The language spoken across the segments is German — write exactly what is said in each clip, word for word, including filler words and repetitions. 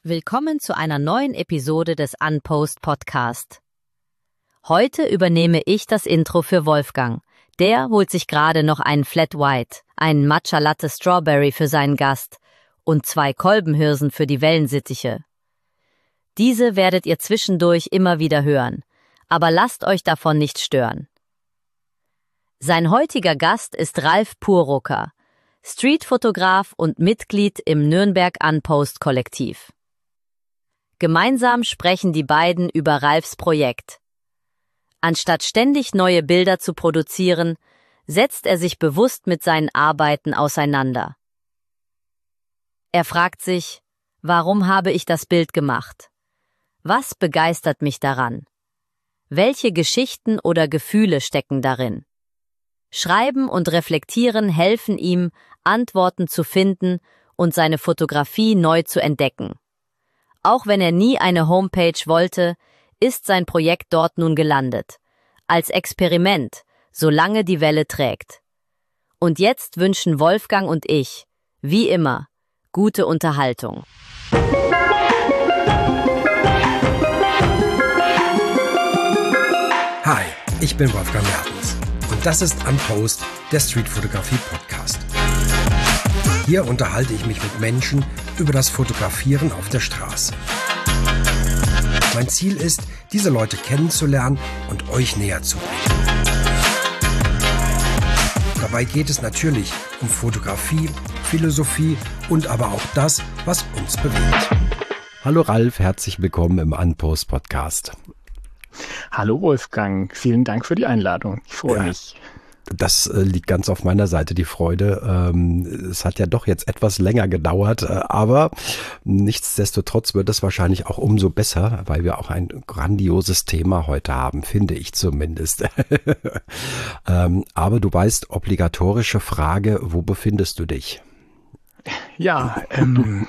Willkommen zu einer neuen Episode des Unpost Podcast. Heute übernehme ich das Intro für Wolfgang. Der holt sich gerade noch einen Flat White, einen Matcha Latte Strawberry für seinen Gast und zwei Kolbenhirsen für die Wellensittiche. Diese werdet ihr zwischendurch immer wieder hören, aber lasst euch davon nicht stören. Sein heutiger Gast ist Ralf Purucker, Streetfotograf und Mitglied im Nürnberg Unpost Kollektiv. Gemeinsam sprechen die beiden über Ralfs Projekt. Anstatt ständig neue Bilder zu produzieren, setzt er sich bewusst mit seinen Arbeiten auseinander. Er fragt sich, warum habe ich das Bild gemacht? Was begeistert mich daran? Welche Geschichten oder Gefühle stecken darin? Schreiben und Reflektieren helfen ihm, Antworten zu finden und seine Fotografie neu zu entdecken. Auch wenn er nie eine Homepage wollte, ist sein Projekt dort nun gelandet. Als Experiment, solange die Welle trägt. Und jetzt wünschen Wolfgang und ich, wie immer, gute Unterhaltung. Hi, ich bin Wolfgang Mertens und das ist Unpost, der Streetfotografie-Podcast. Hier unterhalte ich mich mit Menschen über das Fotografieren auf der Straße. Mein Ziel ist, diese Leute kennenzulernen und euch näher zu bringen. Dabei geht es natürlich um Fotografie, Philosophie und aber auch das, was uns bewegt. Hallo Ralf, herzlich willkommen im Unpost Podcast. Hallo Wolfgang, vielen Dank für die Einladung. Ich freue ja. mich. Das äh, liegt ganz auf meiner Seite, die Freude. Ähm, es hat ja doch jetzt etwas länger gedauert, äh, aber nichtsdestotrotz wird es wahrscheinlich auch umso besser, weil wir auch ein grandioses Thema heute haben, finde ich zumindest. ähm, aber du weißt, obligatorische Frage, wo befindest du dich? Ja, ähm,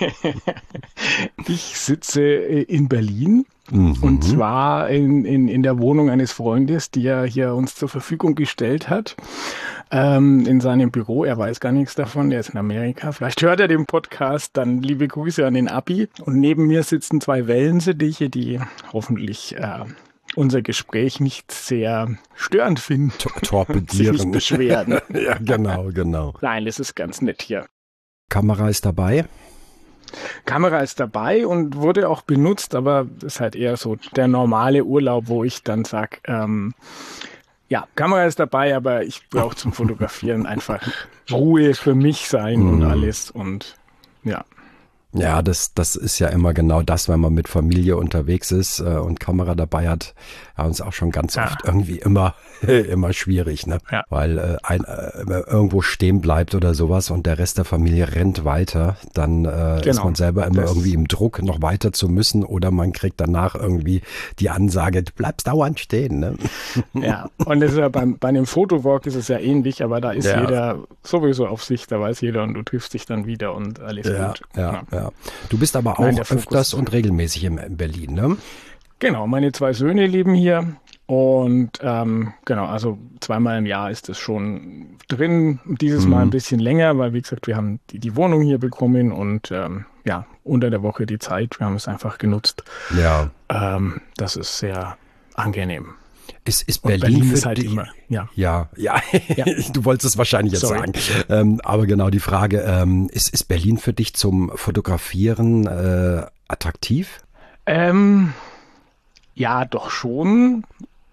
ich sitze in Berlin. Mhm. Und zwar in, in, in der Wohnung eines Freundes, die er hier uns zur Verfügung gestellt hat, ähm, in seinem Büro. Er weiß gar nichts davon, der ist in Amerika. Vielleicht hört er den Podcast, dann liebe Grüße an den Abi. Und neben mir sitzen zwei Wellensittiche, die hoffentlich äh, unser Gespräch nicht sehr störend finden. Torpedieren. Sich nicht beschweren. Ja, genau, genau. Nein, das ist ganz nett hier. Kamera ist dabei? Kamera ist dabei und wurde auch benutzt, aber das ist halt eher so der normale Urlaub, wo ich dann sage, ähm, ja, Kamera ist dabei, aber ich brauche zum Fotografieren einfach Ruhe für mich sein und alles und ja. Ja, das, das ist ja immer genau das, wenn man mit Familie unterwegs ist äh, und Kamera dabei hat, ja, uns auch schon ganz ja. oft irgendwie immer immer schwierig, ne? Ja. Weil äh, ein, äh, irgendwo stehen bleibt oder sowas und der Rest der Familie rennt weiter, dann äh, genau. ist man selber immer das irgendwie im Druck, noch weiter zu müssen oder man kriegt danach irgendwie die Ansage, du bleibst dauernd stehen, ne? Ja, und das ist ja beim, bei einem Fotowalk ist es ja ähnlich, aber da ist ja. jeder sowieso auf sich, da weiß jeder und du triffst dich dann wieder und alles ja, gut. Ja, ja. Ja. Du bist aber auch Nein, öfters und regelmäßig in, in Berlin, ne? Genau, meine zwei Söhne leben hier und ähm, genau, also zweimal im Jahr ist es schon drin. Dieses mhm. Mal ein bisschen länger, weil wie gesagt, wir haben die, die Wohnung hier bekommen und ähm, ja, unter der Woche die Zeit, wir haben es einfach genutzt. Ja. Ähm, das ist sehr angenehm. Ist, ist Berlin, Berlin für ist halt dich, immer, ja. Ja, ja, ja. Du wolltest es wahrscheinlich jetzt Sorry. sagen. Ähm, aber genau die Frage, ähm, ist, ist Berlin für dich zum Fotografieren äh, attraktiv? Ähm, ja, doch schon.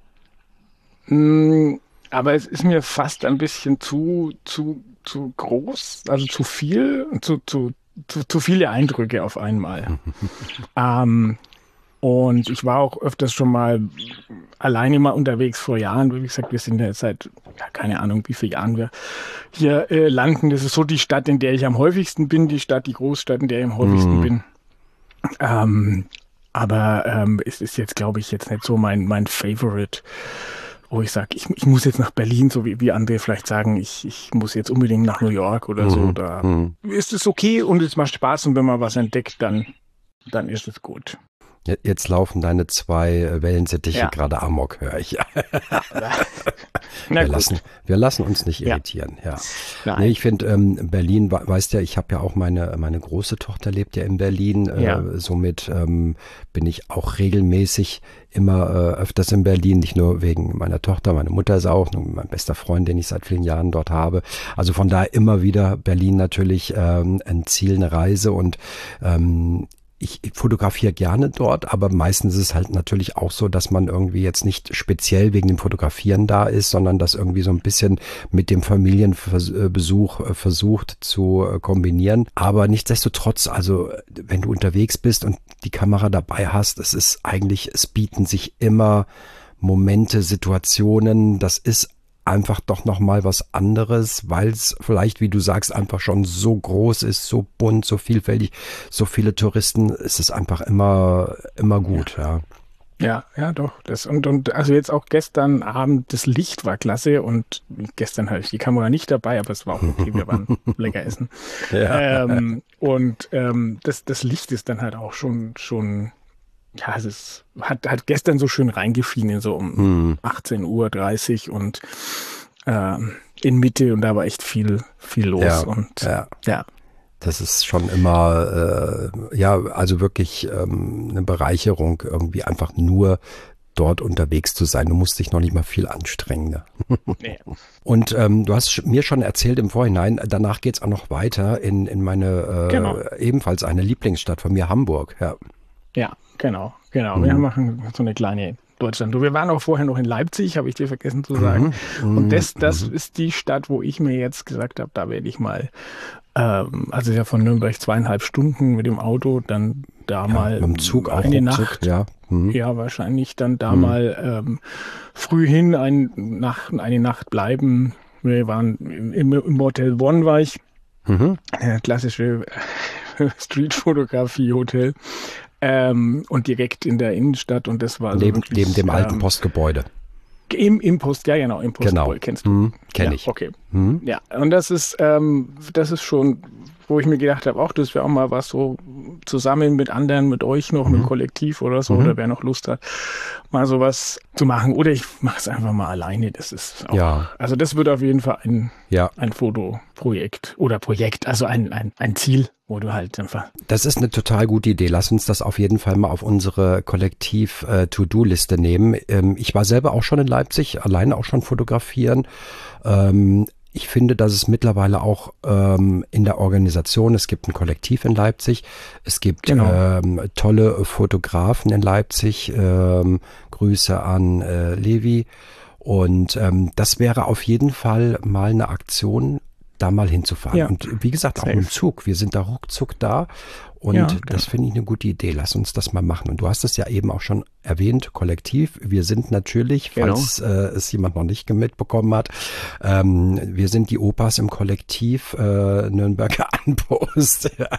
Mm, aber es ist mir fast ein bisschen zu, zu, zu groß, also zu viel, zu, zu, zu, zu viele Eindrücke auf einmal. ähm, Und ich war auch öfters schon mal alleine mal unterwegs vor Jahren. Wie gesagt, wir sind ja jetzt seit, ja, keine Ahnung, wie viele Jahren wir hier äh, landen. Das ist so die Stadt, in der ich am häufigsten bin, die Stadt, die Großstadt, in der ich am häufigsten mm. bin. Ähm, aber ähm, es ist jetzt, glaube ich, jetzt nicht so mein, mein Favorite, wo ich sage, ich, ich muss jetzt nach Berlin, so wie, wie andere vielleicht sagen, ich, ich muss jetzt unbedingt nach New York oder mm. so. Da mm. ist es okay und es macht Spaß und wenn man was entdeckt, dann, dann ist es gut. Jetzt laufen deine zwei Wellensittiche ja. gerade amok, höre ich. Na wir, gut. lassen, wir lassen uns nicht irritieren. Ja. Ja. Nee, ich finde, ähm, Berlin, weißt ja, ich habe ja auch meine, meine große Tochter lebt ja in Berlin. Äh, Ja. somit ähm, bin ich auch regelmäßig immer äh, öfters in Berlin, nicht nur wegen meiner Tochter, meine Mutter ist auch, mein bester Freund, den ich seit vielen Jahren dort habe. Also von daher immer wieder Berlin natürlich ähm, ein Ziel, eine Reise und ähm, Ich fotografiere gerne dort, aber meistens ist es halt natürlich auch so, dass man irgendwie jetzt nicht speziell wegen dem Fotografieren da ist, sondern das irgendwie so ein bisschen mit dem Familienbesuch versucht zu kombinieren. Aber nichtsdestotrotz, also wenn du unterwegs bist und die Kamera dabei hast, es ist eigentlich, es bieten sich immer Momente, Situationen, das ist einfach doch nochmal was anderes, weil es vielleicht, wie du sagst, einfach schon so groß ist, so bunt, so vielfältig, so viele Touristen, ist es einfach immer, immer gut, ja. Ja, ja, doch. Das und, und also jetzt auch gestern Abend, das Licht war klasse und gestern hatte ich die Kamera nicht dabei, aber es war auch okay, wir waren lecker essen. Ja. Ähm, und ähm, das, das Licht ist dann halt auch schon, schon ja, es ist, hat, hat gestern so schön reingeschienen, so um hm. achtzehn Uhr dreißig und ähm, in Mitte und da war echt viel, viel los. Ja, und ja. ja. Das ist schon immer, äh, ja, also wirklich ähm, eine Bereicherung, irgendwie einfach nur dort unterwegs zu sein. Du musst dich noch nicht mal viel anstrengen. Ne? Nee. Und ähm, du hast mir schon erzählt im Vorhinein, danach geht's auch noch weiter in, in meine, äh, genau. ebenfalls eine Lieblingsstadt von mir, Hamburg. Ja, ja genau, genau. Mhm. Wir machen so eine kleine Deutschland. Wir waren auch vorher noch in Leipzig, habe ich dir vergessen zu sagen. Mhm. Und das, das mhm. ist die Stadt, wo ich mir jetzt gesagt habe, da werde ich mal, ähm, also ja von Nürnberg zweieinhalb Stunden mit dem Auto, dann da ja, mal mit dem Zug auch eine Ruckzuck, Nacht. Ja. Mhm. ja, wahrscheinlich dann da mhm. mal ähm, früh hin ein, nach, eine Nacht bleiben. Wir waren im, im Hotel One, war ich. Mhm. Äh, klassische Streetfotografie-Hotel. Ähm, und direkt in der Innenstadt und das war so neben, wirklich, neben dem alten ähm, Postgebäude. Im, im Post, ja genau, im Postgebäude, genau. kennst du? Hm, kenn ja, ich. Okay. Hm. Ja, und das ist, ähm, das ist schon, wo ich mir gedacht habe, auch das wäre auch mal was so zusammen mit anderen, mit euch noch, mhm. mit Kollektiv oder so, mhm. oder wer noch Lust hat, mal sowas zu machen. Oder ich mache es einfach mal alleine. Das ist auch, ja. also das wird auf jeden Fall ein, ja. ein Fotoprojekt oder Projekt, also ein, ein, ein Ziel, wo du halt einfach. Das ist eine total gute Idee. Lass uns das auf jeden Fall mal auf unsere Kollektiv-To-Do-Liste nehmen. Ähm, ich war selber auch schon in Leipzig, alleine auch schon fotografieren. Ähm, Ich finde, dass es mittlerweile auch ähm, in der Organisation, es gibt ein Kollektiv in Leipzig, es gibt genau. ähm, tolle Fotografen in Leipzig, ähm, Grüße an äh, Levi und ähm, das wäre auf jeden Fall mal eine Aktion, da mal hinzufahren. Ja. Und wie gesagt, auch mit dem Zug, wir sind da ruckzuck da und ja, okay. das finde ich eine gute Idee. Lass uns das mal machen. Und du hast es ja eben auch schon erwähnt, Kollektiv. Wir sind natürlich, genau. falls äh, es jemand noch nicht mitbekommen hat, ähm, wir sind die Opas im Kollektiv äh, Nürnberger Anpost. Ja.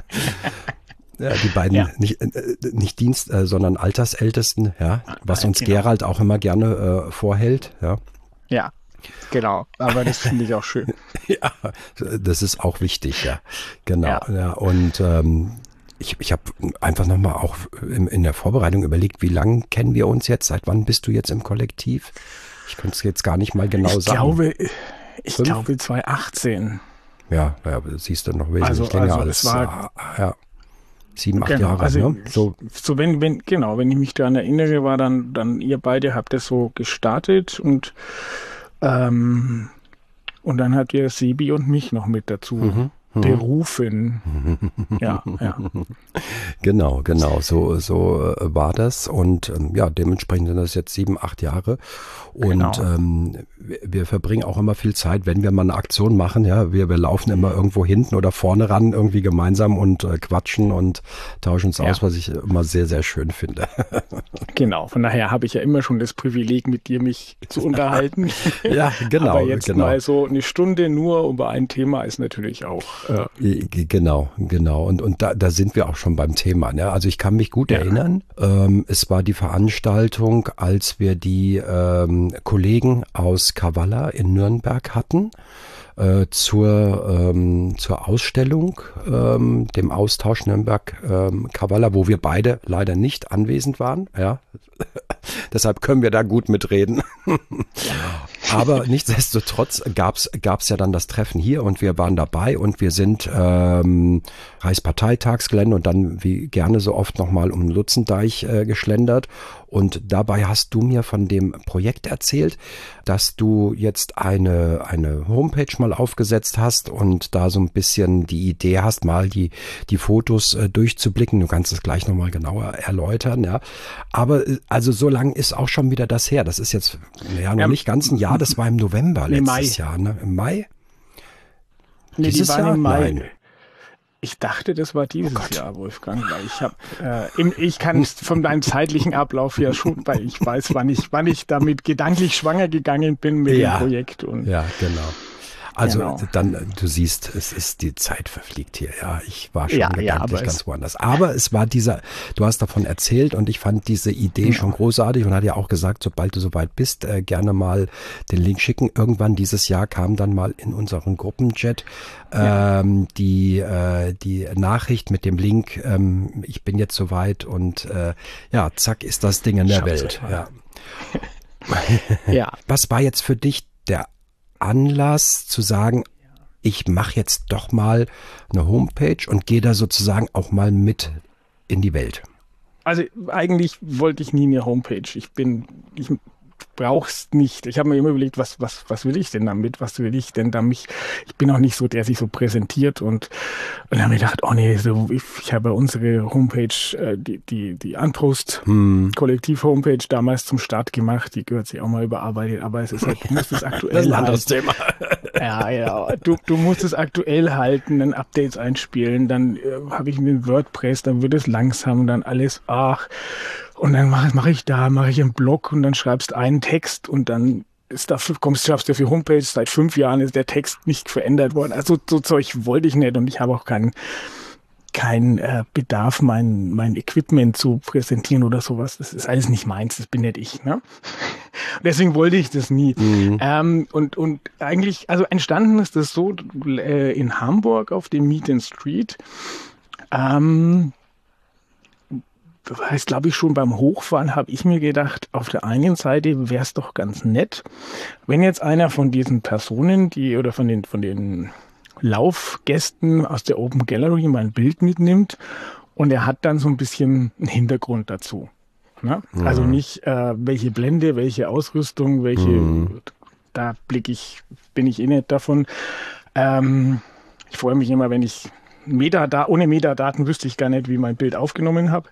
Ja, die beiden ja. nicht, äh, nicht Dienst, äh, sondern Altersältesten, ja, was uns genau. Gerald auch immer gerne äh, vorhält. Ja. Ja. Genau, aber das finde ich auch schön. Ja, das ist auch wichtig, ja. Genau. Ja. Ja, und ähm, ich, ich habe einfach nochmal auch in, in der Vorbereitung überlegt, wie lange kennen wir uns jetzt? Seit wann bist du jetzt im Kollektiv? Ich könnte es jetzt gar nicht mal genau ich sagen. Glaube, ich Fünf? glaube zwanzig achtzehn. Ja, ja, siehst du noch wesentlich also, länger also als war, ja, sieben, acht genau, Jahre. Also ne? So, so wenn, wenn, genau, wenn ich mich daran erinnere, war dann, dann ihr beide habt das so gestartet und Ähm, und dann hat ihr Sebi und mich noch mit dazu mhm, berufen. Ja, ja. Genau, genau. So, so war das. Und ähm, ja, dementsprechend sind das jetzt sieben, acht Jahre. Und genau. ähm, wir, wir verbringen auch immer viel Zeit, wenn wir mal eine Aktion machen. Ja, wir, wir laufen immer irgendwo hinten oder vorne ran, irgendwie gemeinsam und äh, quatschen und tauschen uns ja. aus, was ich immer sehr, sehr schön finde. Genau, von daher habe ich ja immer schon das Privileg, mit dir mich zu unterhalten. Ja, genau. Aber jetzt genau. mal so eine Stunde nur über ein Thema ist natürlich auch. Äh, genau, genau. Und, und da, da sind wir auch schon beim Thema. Ne? Also ich kann mich gut ja. erinnern. Ähm, es war die Veranstaltung, als wir die ähm, Kollegen aus Kavala in Nürnberg hatten. äh, zur, ähm, zur Ausstellung, ähm, dem Austausch Nürnberg ähm, Kavala, wo wir beide leider nicht anwesend waren. Ja. Deshalb können wir da gut mitreden. Aber nichtsdestotrotz gab's gab's ja dann das Treffen hier und wir waren dabei und wir sind ähm, Reichsparteitagsgelände und dann wie gerne so oft nochmal um Lutzendeich äh, geschlendert. Und dabei hast du mir von dem Projekt erzählt, dass du jetzt eine, eine Homepage mal aufgesetzt hast und da so ein bisschen die Idee hast, mal die, die Fotos äh, durchzublicken. Du kannst es gleich nochmal genauer erläutern, ja. Aber also so lang ist auch schon wieder das her. Das ist jetzt ja noch ja, nicht ganz ein Jahr, das war im November nee, letztes Mai. Jahr, ne? Im Mai? Nee, dieses die waren Jahr? im Mai. Nein. Ich dachte, das war dieses oh Jahr, Wolfgang, weil ich habe, äh, ich kann es von deinem zeitlichen Ablauf ja schon, weil ich weiß, wann ich, wann ich damit gedanklich schwanger gegangen bin mit ja. dem Projekt. Und ja, genau. Also genau. dann, du siehst, es ist, die Zeit verfliegt hier. Ja, ich war schon ja, gedanklich ja, aber ganz woanders. Aber es war dieser, du hast davon erzählt und ich fand diese Idee ja. schon großartig und hat ja auch gesagt, sobald du soweit bist, äh, gerne mal den Link schicken. Irgendwann dieses Jahr kam dann mal in unseren Gruppenchat ja. ähm, die, äh, die Nachricht mit dem Link, ähm, ich bin jetzt soweit und äh, ja, zack ist das Ding in der Schaff's Welt. Ja. ja. Was war jetzt für dich der Anlass zu sagen, ich mache jetzt doch mal eine Homepage und gehe da sozusagen auch mal mit in die Welt? Also eigentlich wollte ich nie eine Homepage. Ich bin, ich brauch's nicht. Ich habe mir immer überlegt, was, was, was will ich denn damit? Was will ich denn damit? Ich bin auch nicht so, der sich so präsentiert und, und dann habe ich gedacht, oh nee, so, ich, ich habe unsere Homepage, äh, die, die, die Unpost hm. Kollektiv-Homepage damals zum Start gemacht. Die gehört sich auch mal überarbeitet, aber es ist halt, du musst es aktuell das ist ein anderes halten. Thema. Ja, ja. Du, du musst es aktuell halten, dann Updates einspielen, dann äh, habe ich mit WordPress, dann wird es langsam, dann alles, ach, und dann mache mach ich da, mache ich einen Blog und dann schreibst einen Text und dann ist da, kommst du auf die Homepage, seit fünf Jahren ist der Text nicht verändert worden. Also so Zeug wollte ich nicht und ich habe auch keinen kein, äh, Bedarf, mein, mein Equipment zu präsentieren oder sowas. Das ist alles nicht meins, das bin nicht ich. Ne? Deswegen wollte ich das nie. Mhm. Ähm, und, und eigentlich, also entstanden ist das so äh, in Hamburg auf dem Meet and Street. Ähm, Das heißt, glaube ich, schon beim Hochfahren habe ich mir gedacht, auf der einen Seite wäre es doch ganz nett, wenn jetzt einer von diesen Personen, die oder von den, von den Laufgästen aus der Open Gallery mal ein Bild mitnimmt und er hat dann so ein bisschen einen Hintergrund dazu. Ne? Mhm. Also nicht, äh, welche Blende, welche Ausrüstung, welche, mhm. da blicke ich, bin ich eh nicht davon. Ähm, ich freue mich immer, wenn ich Metadaten, ohne Metadaten wüsste ich gar nicht, wie mein Bild aufgenommen habe.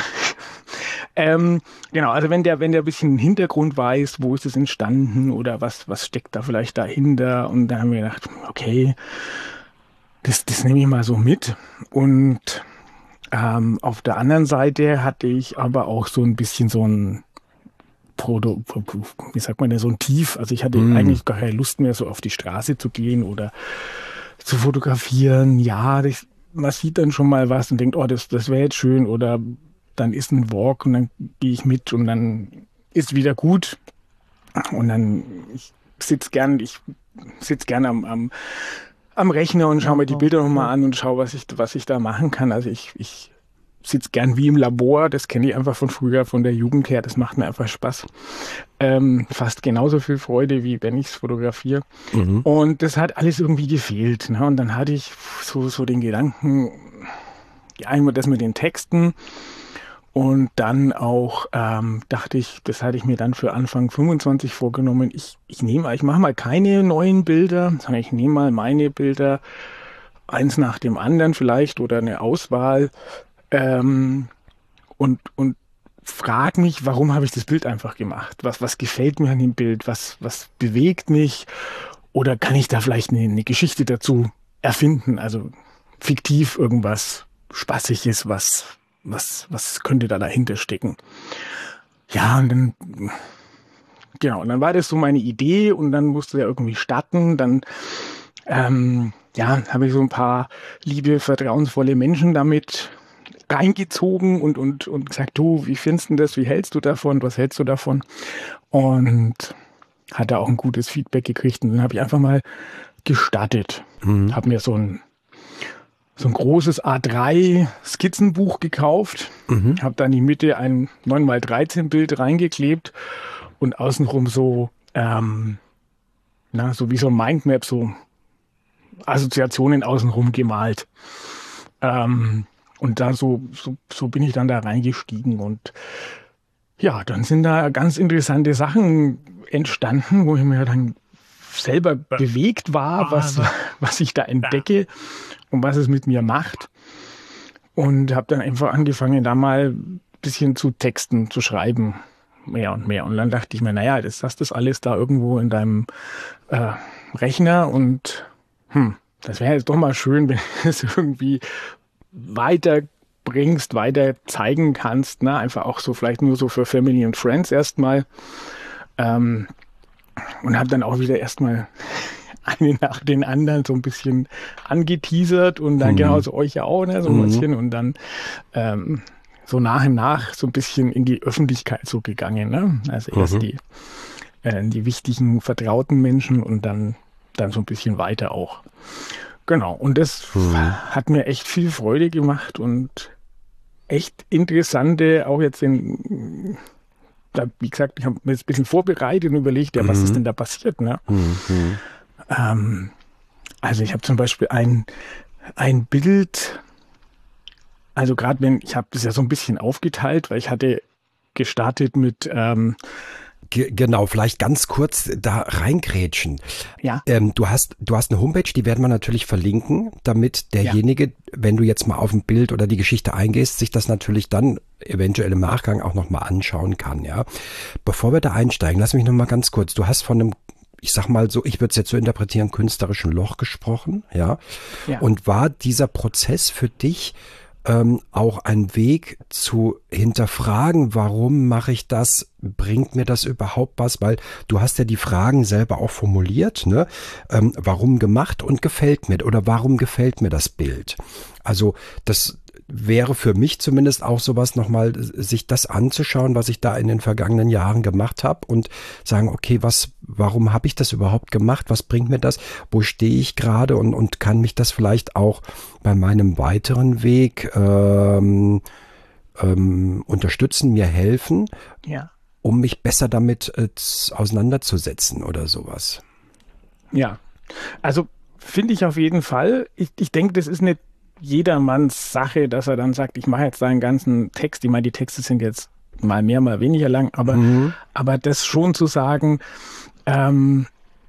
ähm, genau, also wenn der, wenn der ein bisschen Hintergrund weiß, wo ist es entstanden oder was, was steckt da vielleicht dahinter, und dann haben wir gedacht, okay, das, das nehme ich mal so mit. Und ähm, auf der anderen Seite hatte ich aber auch so ein bisschen so ein Proto, wie sagt man denn, so ein Tief. Also ich hatte mm. eigentlich gar keine Lust mehr, so auf die Straße zu gehen oder zu fotografieren. Ja, das, man sieht dann schon mal was und denkt, oh, das, das wäre jetzt schön, oder dann ist ein Walk und dann gehe ich mit und dann ist wieder gut. Und dann, ich sitze gern, ich sitze gern am, am, am Rechner und schaue mir die Bilder nochmal an und schaue, was ich, was ich da machen kann. Also ich, ich sitze gern wie im Labor, das kenne ich einfach von früher, von der Jugend her, das macht mir einfach Spaß. Ähm, fast genauso viel Freude, wie wenn ich es fotografiere. Mhm. Und das hat alles irgendwie gefehlt. Ne? Und dann hatte ich so, so den Gedanken, einmal das mit den Texten und dann auch ähm, dachte ich, das hatte ich mir dann für Anfang fünfundzwanzig vorgenommen, ich, ich nehme, ich mache mal keine neuen Bilder, sondern ich nehme mal meine Bilder, eins nach dem anderen vielleicht oder eine Auswahl, Ähm, und, und frag mich, warum habe ich das Bild einfach gemacht? Was, was gefällt mir an dem Bild? Was, was bewegt mich? Oder kann ich da vielleicht eine, eine Geschichte dazu erfinden? Also fiktiv irgendwas Spaßiges, was, was, was könnte da dahinter stecken? Ja, und dann, genau, und dann war das so meine Idee und dann musste er irgendwie starten. Dann, ähm, ja, habe ich so ein paar liebe, vertrauensvolle Menschen damit reingezogen und, und, und gesagt, du, wie findest du das, wie hältst du davon, was hältst du davon? Und hatte auch ein gutes Feedback gekriegt und dann habe ich einfach mal gestartet. Mhm. Habe mir so ein, so ein großes A drei Skizzenbuch gekauft, mhm. habe dann in die Mitte ein neun mal dreizehn Bild reingeklebt und außenrum so, ähm, na, so wie so ein Mindmap, so Assoziationen außenrum gemalt. Ähm, und da so, so, so bin ich dann da reingestiegen und ja, dann sind da ganz interessante Sachen entstanden, wo ich mir dann selber bewegt war, was, was ich da entdecke und was es mit mir macht. Und habe dann einfach angefangen, da mal ein bisschen zu texten, zu schreiben, mehr und mehr. Und dann dachte ich mir, naja, das hast das alles da irgendwo in deinem äh, Rechner und hm, das wäre jetzt doch mal schön, wenn du es irgendwie weiter bringst, weiter zeigen kannst, ne? Einfach auch so vielleicht nur so für Family and Friends erstmal. Ähm, und habe dann auch wieder erstmal einen nach den anderen so ein bisschen angeteasert und dann mhm. genauso euch ja auch, ne? So ein mhm. bisschen und dann ähm, so nach und nach so ein bisschen in die Öffentlichkeit so gegangen, ne? Also erst mhm. die, äh, die wichtigen, vertrauten Menschen und dann, dann so ein bisschen weiter auch. Genau, und das mhm. hat mir echt viel Freude gemacht und echt interessante, auch jetzt in, da, wie gesagt, ich habe mir jetzt ein bisschen vorbereitet und überlegt, ja, was mhm. ist denn da passiert, ne? Mhm. Ähm, also ich habe zum Beispiel ein, ein Bild, also gerade wenn, ich habe das ja so ein bisschen aufgeteilt, weil ich hatte gestartet mit ähm, Genau, vielleicht ganz kurz da reingrätschen. Ja. Ähm, du hast, du hast eine Homepage, die werden wir natürlich verlinken, damit derjenige, ja. wenn du jetzt mal auf ein Bild oder die Geschichte eingehst, sich das natürlich dann eventuell im Nachgang auch nochmal anschauen kann, ja. Bevor wir da einsteigen, lass mich nochmal ganz kurz, du hast von einem, ich sag mal so, ich würde es jetzt so interpretieren, künstlerischen Loch gesprochen, ja. ja. Und war dieser Prozess für dich Ähm, auch ein Weg zu hinterfragen, warum mache ich das, bringt mir das überhaupt was, weil du hast ja die Fragen selber auch formuliert, ne? Ähm, warum gemacht und gefällt mir oder warum gefällt mir das Bild? Also das wäre für mich zumindest auch sowas nochmal, sich das anzuschauen, was ich da in den vergangenen Jahren gemacht habe und sagen, okay, was, warum habe ich das überhaupt gemacht? Was bringt mir das? Wo stehe ich gerade? Und, und kann mich das vielleicht auch bei meinem weiteren Weg ähm, ähm, unterstützen, mir helfen, ja. um mich besser damit äh, auseinanderzusetzen oder sowas? Ja, also finde ich auf jeden Fall. Ich, ich denke, das ist eine jedermanns Sache, dass er dann sagt, ich mache jetzt seinen ganzen Text. Ich meine, die Texte sind jetzt mal mehr, mal weniger lang, aber, mhm. aber das schon zu sagen, ähm,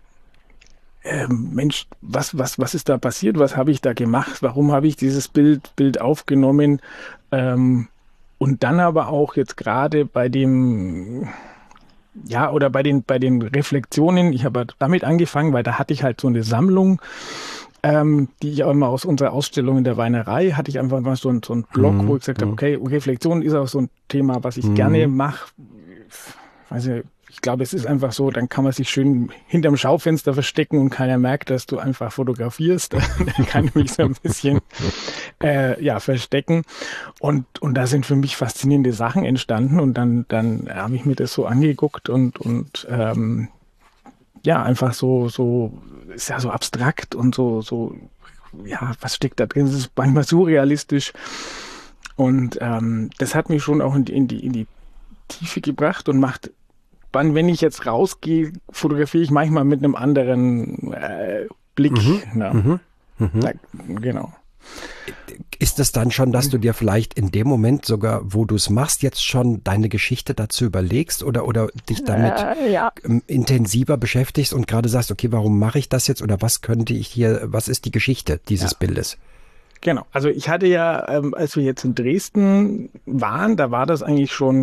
äh, Mensch, was, was, was ist da passiert? Was habe ich da gemacht? Warum habe ich dieses Bild, Bild aufgenommen? Ähm, und dann aber auch jetzt gerade bei dem, ja, oder bei den, bei den Reflexionen, ich habe damit angefangen, weil da hatte ich halt so eine Sammlung, Ähm, die ich auch immer aus unserer Ausstellung in der Weinerei hatte ich einfach mal so, ein, so einen Blog, mhm. wo ich gesagt habe, okay, Reflexion ist auch so ein Thema, was ich mhm. gerne mache. Weiß nicht, ich glaube, es ist einfach so, dann kann man sich schön hinterm Schaufenster verstecken und keiner merkt, dass du einfach fotografierst. Dann kann ich mich so ein bisschen äh, ja, verstecken. Und, und da sind für mich faszinierende Sachen entstanden und dann, dann habe ich mir das so angeguckt und, und ähm, ja, einfach so, so, ist ja so abstrakt und so, so, ja, was steckt da drin? Es ist manchmal surrealistisch. Und ähm, das hat mich schon auch in die, in die, in die Tiefe gebracht und macht, wann, wenn ich jetzt rausgehe, fotografiere ich manchmal mit einem anderen äh, Blick. Mhm. Ja. Mhm. Mhm. Da, genau. Ist es dann schon, dass du dir vielleicht in dem Moment sogar, wo du es machst, jetzt schon deine Geschichte dazu überlegst oder, oder dich damit äh, ja. intensiver beschäftigst und gerade sagst, okay, warum mache ich das jetzt oder was könnte ich hier, was ist die Geschichte dieses ja. Bildes? Genau, also ich hatte ja, ähm, als wir jetzt in Dresden waren, da war das eigentlich schon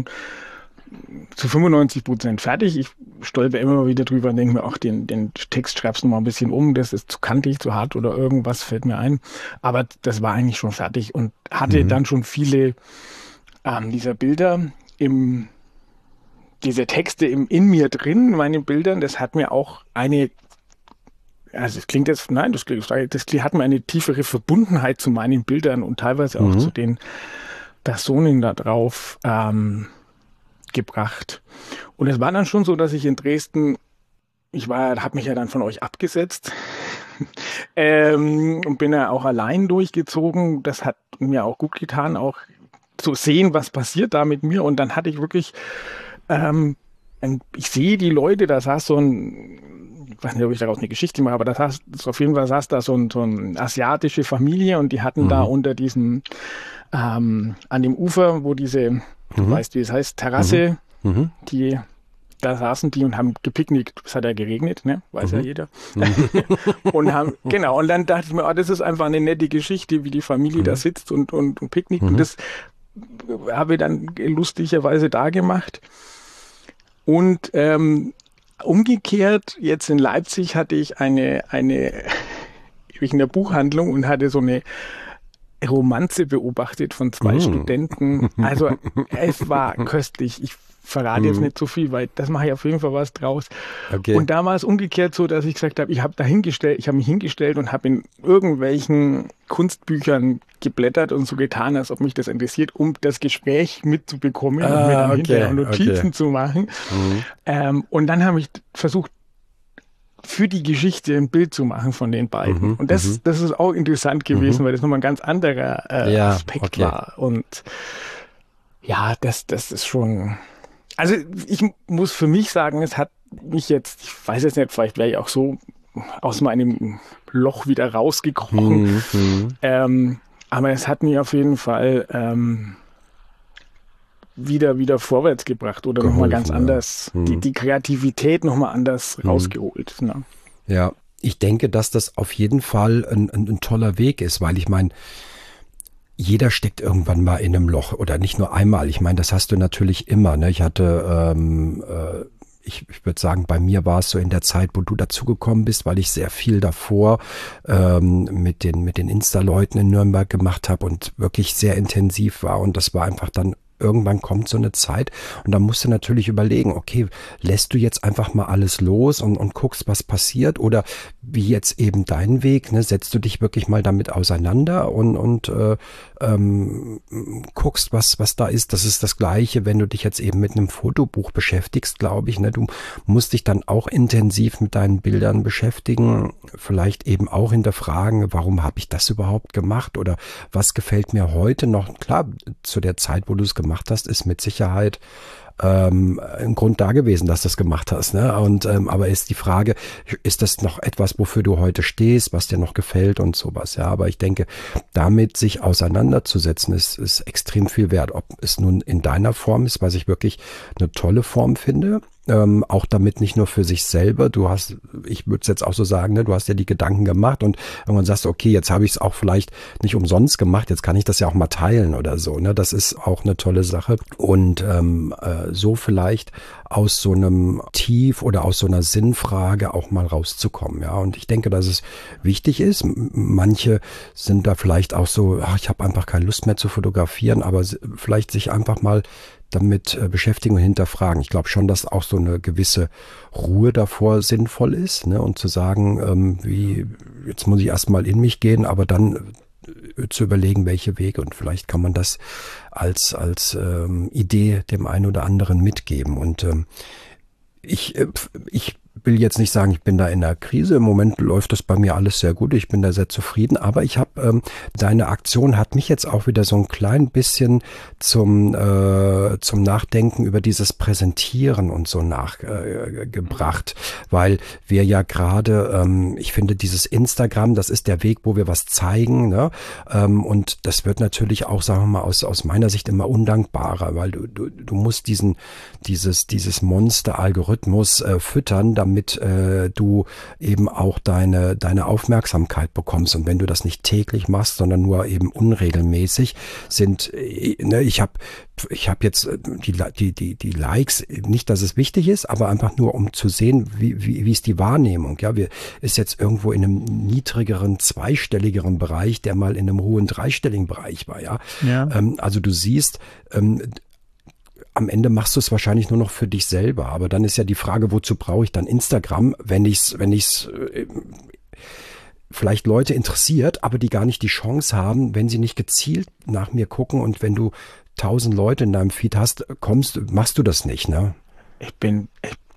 zu fünfundneunzig Prozent fertig. Ich stolper immer wieder drüber und denke mir, ach, den, den Text schreibst du mal ein bisschen um, das ist zu kantig, zu hart oder irgendwas fällt mir ein. Aber das war eigentlich schon fertig und hatte mhm. dann schon viele ähm, dieser Bilder im, diese Texte im, in mir drin, in meinen Bildern. Das hat mir auch eine, also es klingt jetzt, nein, das, das hat mir eine tiefere Verbundenheit zu meinen Bildern und teilweise auch mhm. zu den Personen da drauf ähm, gebracht. Und es war dann schon so, dass ich in Dresden, ich war, habe mich ja dann von euch abgesetzt, ähm, und bin ja auch allein durchgezogen. Das hat mir auch gut getan, auch zu sehen, was passiert da mit mir. Und dann hatte ich wirklich, ähm, ein, ich sehe die Leute, da saß so ein, ich weiß nicht, ob ich daraus eine Geschichte mache, aber da saß, auf jeden Fall saß da so ein, so eine asiatische Familie und die hatten mhm. da unter diesem, ähm, an dem Ufer, wo diese, mhm. du weißt, wie es heißt, Terrasse, mhm. die, da saßen die und haben gepicknickt. Es hat ja geregnet, ne? Weiß mhm. ja jeder. Mhm. und haben, genau, und dann dachte ich mir, oh, das ist einfach eine nette Geschichte, wie die Familie mhm. da sitzt und, und, und picknickt. Mhm. Und das habe ich dann lustigerweise da gemacht. Und ähm, umgekehrt, jetzt in Leipzig hatte ich eine, eine, ich in der Buchhandlung und hatte so eine Romanze beobachtet von zwei mm. Studenten. Also es war köstlich. Ich verrate mm. jetzt nicht so viel, weil das mache ich auf jeden Fall was draus. Okay. Und da war es umgekehrt so, dass ich gesagt habe, ich habe da hingestellt, ich habe mich hingestellt und habe in irgendwelchen Kunstbüchern geblättert und so getan, als ob mich das interessiert, um das Gespräch mitzubekommen ah, und mir dann okay, hinterher Notizen okay. zu machen. Mm. Ähm, und dann habe ich versucht, für die Geschichte ein Bild zu machen von den beiden. Mhm, und das, mhm. das ist auch interessant gewesen, mhm. weil das nochmal ein ganz anderer äh, ja, Aspekt okay. war. Und ja, das, das ist schon... Also ich muss für mich sagen, es hat mich jetzt, ich weiß jetzt nicht, vielleicht wäre ich auch so aus meinem Loch wieder rausgekrochen. Mhm. Ähm, aber es hat mich auf jeden Fall ähm, wieder, wieder vorwärts gebracht oder nochmal ganz anders, ja. mhm. die, die Kreativität nochmal anders mhm. rausgeholt. Ne? Ja, ich denke, dass das auf jeden Fall ein, ein, ein toller Weg ist, weil ich meine, jeder steckt irgendwann mal in einem Loch oder nicht nur einmal. Ich meine, das hast du natürlich immer. Ne? Ich hatte, ähm, äh, ich, ich würde sagen, bei mir war es so in der Zeit, wo du dazugekommen bist, weil ich sehr viel davor ähm, mit den mit den Insta-Leuten in Nürnberg gemacht habe und wirklich sehr intensiv war. Und das war einfach dann irgendwann kommt so eine Zeit und da musst du natürlich überlegen, okay, lässt du jetzt einfach mal alles los und, und guckst, was passiert oder wie jetzt eben dein Weg, ne, setzt du dich wirklich mal damit auseinander und, und äh, ähm, guckst, was, was da ist. Das ist das Gleiche, wenn du dich jetzt eben mit einem Fotobuch beschäftigst, glaube ich, ne, du musst dich dann auch intensiv mit deinen Bildern beschäftigen, vielleicht eben auch hinterfragen, warum habe ich das überhaupt gemacht oder was gefällt mir heute noch. Klar, zu der Zeit, wo du es gemacht hast, ist mit Sicherheit ähm, ein Grund da gewesen, dass du das gemacht hast. Ne? Und ähm, aber ist die Frage, ist das noch etwas, wofür du heute stehst, was dir noch gefällt und sowas? Ja, aber ich denke, damit sich auseinanderzusetzen, ist, ist extrem viel wert. Ob es nun in deiner Form ist, was ich wirklich eine tolle Form finde. Ähm, auch damit nicht nur für sich selber, du hast, ich würde es jetzt auch so sagen, ne, du hast ja die Gedanken gemacht und irgendwann sagst du, okay, jetzt habe ich es auch vielleicht nicht umsonst gemacht, jetzt kann ich das ja auch mal teilen oder so, ne, das ist auch eine tolle Sache und ähm, äh, so vielleicht aus so einem Tief oder aus so einer Sinnfrage auch mal rauszukommen, ja, und ich denke, dass es wichtig ist, manche sind da vielleicht auch so, ach, ich habe einfach keine Lust mehr zu fotografieren, aber vielleicht sich einfach mal damit äh, beschäftigen und hinterfragen. Ich glaube schon, dass auch so eine gewisse Ruhe davor sinnvoll ist, ne? Und zu sagen, ähm, wie jetzt muss ich erstmal in mich gehen, aber dann äh, zu überlegen, welche Wege und vielleicht kann man das als als ähm, Idee dem einen oder anderen mitgeben. Und ähm, ich äh, ich will jetzt nicht sagen, ich bin da in einer Krise. Im Moment läuft das bei mir alles sehr gut. Ich bin da sehr zufrieden. Aber ich habe, ähm, deine Aktion hat mich jetzt auch wieder so ein klein bisschen zum, äh, zum Nachdenken über dieses Präsentieren und so nachgebracht. Äh, weil wir ja gerade, ähm, ich finde, dieses Instagram, das ist der Weg, wo wir was zeigen. Ne? Ähm, und das wird natürlich auch, sagen wir mal, aus, aus meiner Sicht immer undankbarer, weil du, du, du musst diesen, dieses, dieses Monster-Algorithmus äh, füttern, damit damit äh, du eben auch deine deine Aufmerksamkeit bekommst. Und wenn du das nicht täglich machst, sondern nur eben unregelmäßig, sind, äh, ne, ich habe ich habe jetzt die die die die Likes, nicht, dass es wichtig ist, aber einfach nur, um zu sehen, wie wie wie ist die Wahrnehmung. Ja, wir ist jetzt irgendwo in einem niedrigeren, zweistelligeren Bereich, der mal in einem hohen dreistelligen Bereich war. Ja, ja. Ähm, also du siehst, ähm, am Ende machst du es wahrscheinlich nur noch für dich selber. Aber dann ist ja die Frage, wozu brauche ich dann Instagram, wenn ich's, wenn ich's äh, vielleicht Leute interessiert, aber die gar nicht die Chance haben, wenn sie nicht gezielt nach mir gucken und wenn du tausend Leute in deinem Feed hast, kommst, machst du das nicht, ne? Ich bin, ich,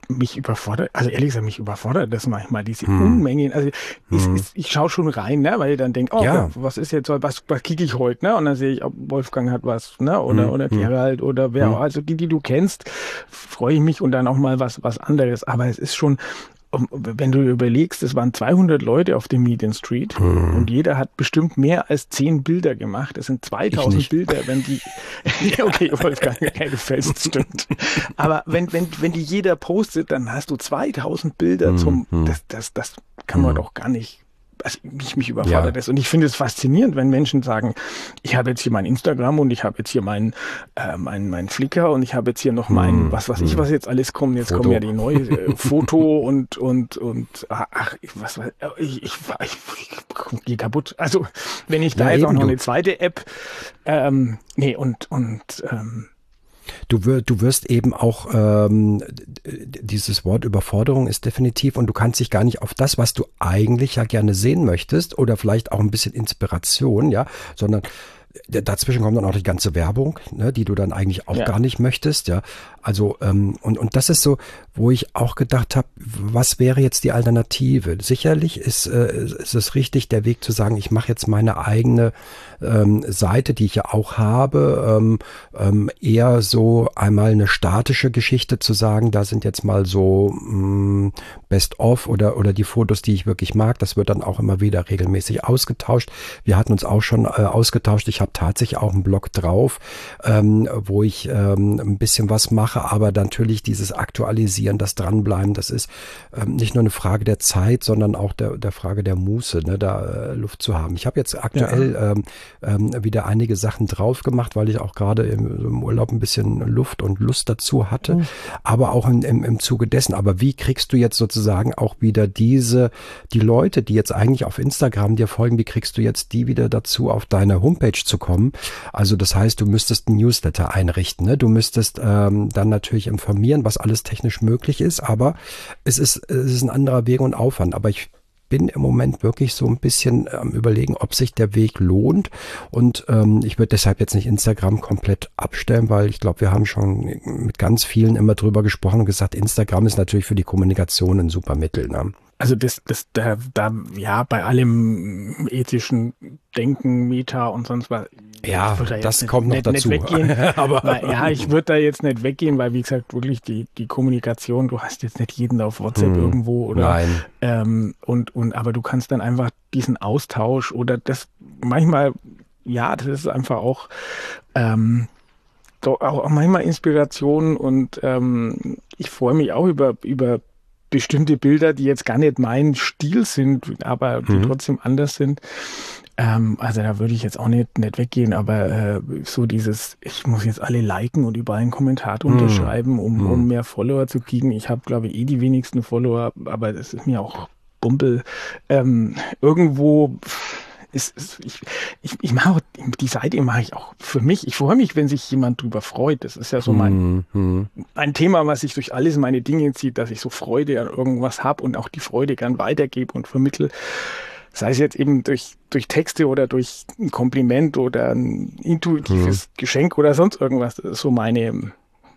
mich überfordert, also ehrlich gesagt, mich überfordert das manchmal, diese hm. Unmengen. Also ich, hm. ich, ich schaue schon rein, ne, weil ich dann denke, oh, ja. was ist jetzt, was, was kicke ich heute, ne? Und dann sehe ich, ob Wolfgang hat was, ne? Oder, hm. oder Gerald oder wer, hm. also die, die du kennst, freue ich mich und dann auch mal was, was anderes. Aber es ist schon, wenn du überlegst, es waren zweihundert Leute auf dem Meet in Street hm. und jeder hat bestimmt mehr als zehn Bilder gemacht. Es sind zweitausend Bilder, wenn die, okay, Wolfgang, okay, du fällst, stimmt. Aber wenn, wenn, wenn die jeder postet, dann hast du zweitausend Bilder hm. zum, das, das, das kann man hm. doch gar nicht. Also mich, mich überfordert das. Ja. Und ich finde es faszinierend, wenn Menschen sagen, ich habe jetzt hier mein Instagram und ich habe jetzt hier mein, äh, mein, mein Flickr und ich habe jetzt hier noch mein, mm, was weiß ich, was jetzt alles kommt. Jetzt Foto. Kommen ja die neue äh, Foto und, und, und, ach, was weiß ich, ich, ich, ich gehe kaputt. Also, wenn ich da ja, jetzt auch noch eine zweite App, ähm, nee, und, und, ähm, Du, wir, du wirst eben auch, ähm, dieses Wort Überforderung ist definitiv und du kannst dich gar nicht auf das, was du eigentlich ja gerne sehen möchtest oder vielleicht auch ein bisschen Inspiration, ja, sondern dazwischen kommt dann auch die ganze Werbung, ne, die du dann eigentlich auch ja. gar nicht möchtest, ja. Also ähm, und und das ist so, wo ich auch gedacht habe, was wäre jetzt die Alternative? Sicherlich ist äh, ist es richtig, der Weg zu sagen, ich mache jetzt meine eigene ähm, Seite, die ich ja auch habe, ähm, ähm, eher so einmal eine statische Geschichte zu sagen, da sind jetzt mal so mh, Best of oder oder die Fotos, die ich wirklich mag. Das wird dann auch immer wieder regelmäßig ausgetauscht. Wir hatten uns auch schon äh, ausgetauscht. Ich habe tatsächlich auch einen Blog drauf, ähm, wo ich ähm, ein bisschen was mache, aber natürlich dieses Aktualisieren, das Dranbleiben, das ist ähm, nicht nur eine Frage der Zeit, sondern auch der, der Frage der Muße, ne, da äh, Luft zu haben. Ich habe jetzt aktuell ja. ähm, ähm, wieder einige Sachen drauf gemacht, weil ich auch gerade im, im Urlaub ein bisschen Luft und Lust dazu hatte, mhm. aber auch im, im, im Zuge dessen. Aber wie kriegst du jetzt sozusagen auch wieder diese, die Leute, die jetzt eigentlich auf Instagram dir folgen, wie kriegst du jetzt die wieder dazu, auf deine Homepage zu kommen? Also das heißt, du müsstest ein Newsletter einrichten, ne? Du müsstest ähm, dann natürlich informieren, was alles technisch möglich ist, aber es ist, es ist ein anderer Weg und Aufwand. Aber ich bin im Moment wirklich so ein bisschen am Überlegen, ob sich der Weg lohnt. Und ähm, ich würde deshalb jetzt nicht Instagram komplett abstellen, weil ich glaube, wir haben schon mit ganz vielen immer drüber gesprochen und gesagt, Instagram ist natürlich für die Kommunikation ein super Mittel, ne? Also das, das, da, da, ja, bei allem ethischen Denken, Meta und sonst was. Ja, da das nicht, kommt noch nicht, dazu. Nicht weggehen. Aber weil, ja, ich würde da jetzt nicht weggehen, weil wie gesagt, wirklich die, die Kommunikation, du hast jetzt nicht jeden auf WhatsApp hm, irgendwo oder. Nein. Ähm, und, und, aber du kannst dann einfach diesen Austausch oder das manchmal, ja, das ist einfach auch, ähm, doch auch, auch manchmal Inspiration und ähm, ich freue mich auch über, über bestimmte Bilder, die jetzt gar nicht mein Stil sind, aber die mhm. trotzdem anders sind. Ähm, also da würde ich jetzt auch nicht, nicht weggehen, aber äh, so dieses, ich muss jetzt alle liken und überall einen Kommentar mhm. unterschreiben, um, mhm. um mehr Follower zu kriegen. Ich habe, glaube ich, eh die wenigsten Follower, aber das ist mir auch Bumpe. Ähm, irgendwo... Ist, ist, ich ich, ich mache auch, die Seite mache ich auch für mich. Ich freue mich, wenn sich jemand drüber freut. Das ist ja so mein mhm. ein Thema, was sich durch alles meine Dinge zieht, dass ich so Freude an irgendwas habe und auch die Freude gern weitergebe und vermittle. Sei es jetzt eben durch, durch Texte oder durch ein Kompliment oder ein intuitives mhm. Geschenk oder sonst irgendwas. Das ist so meine,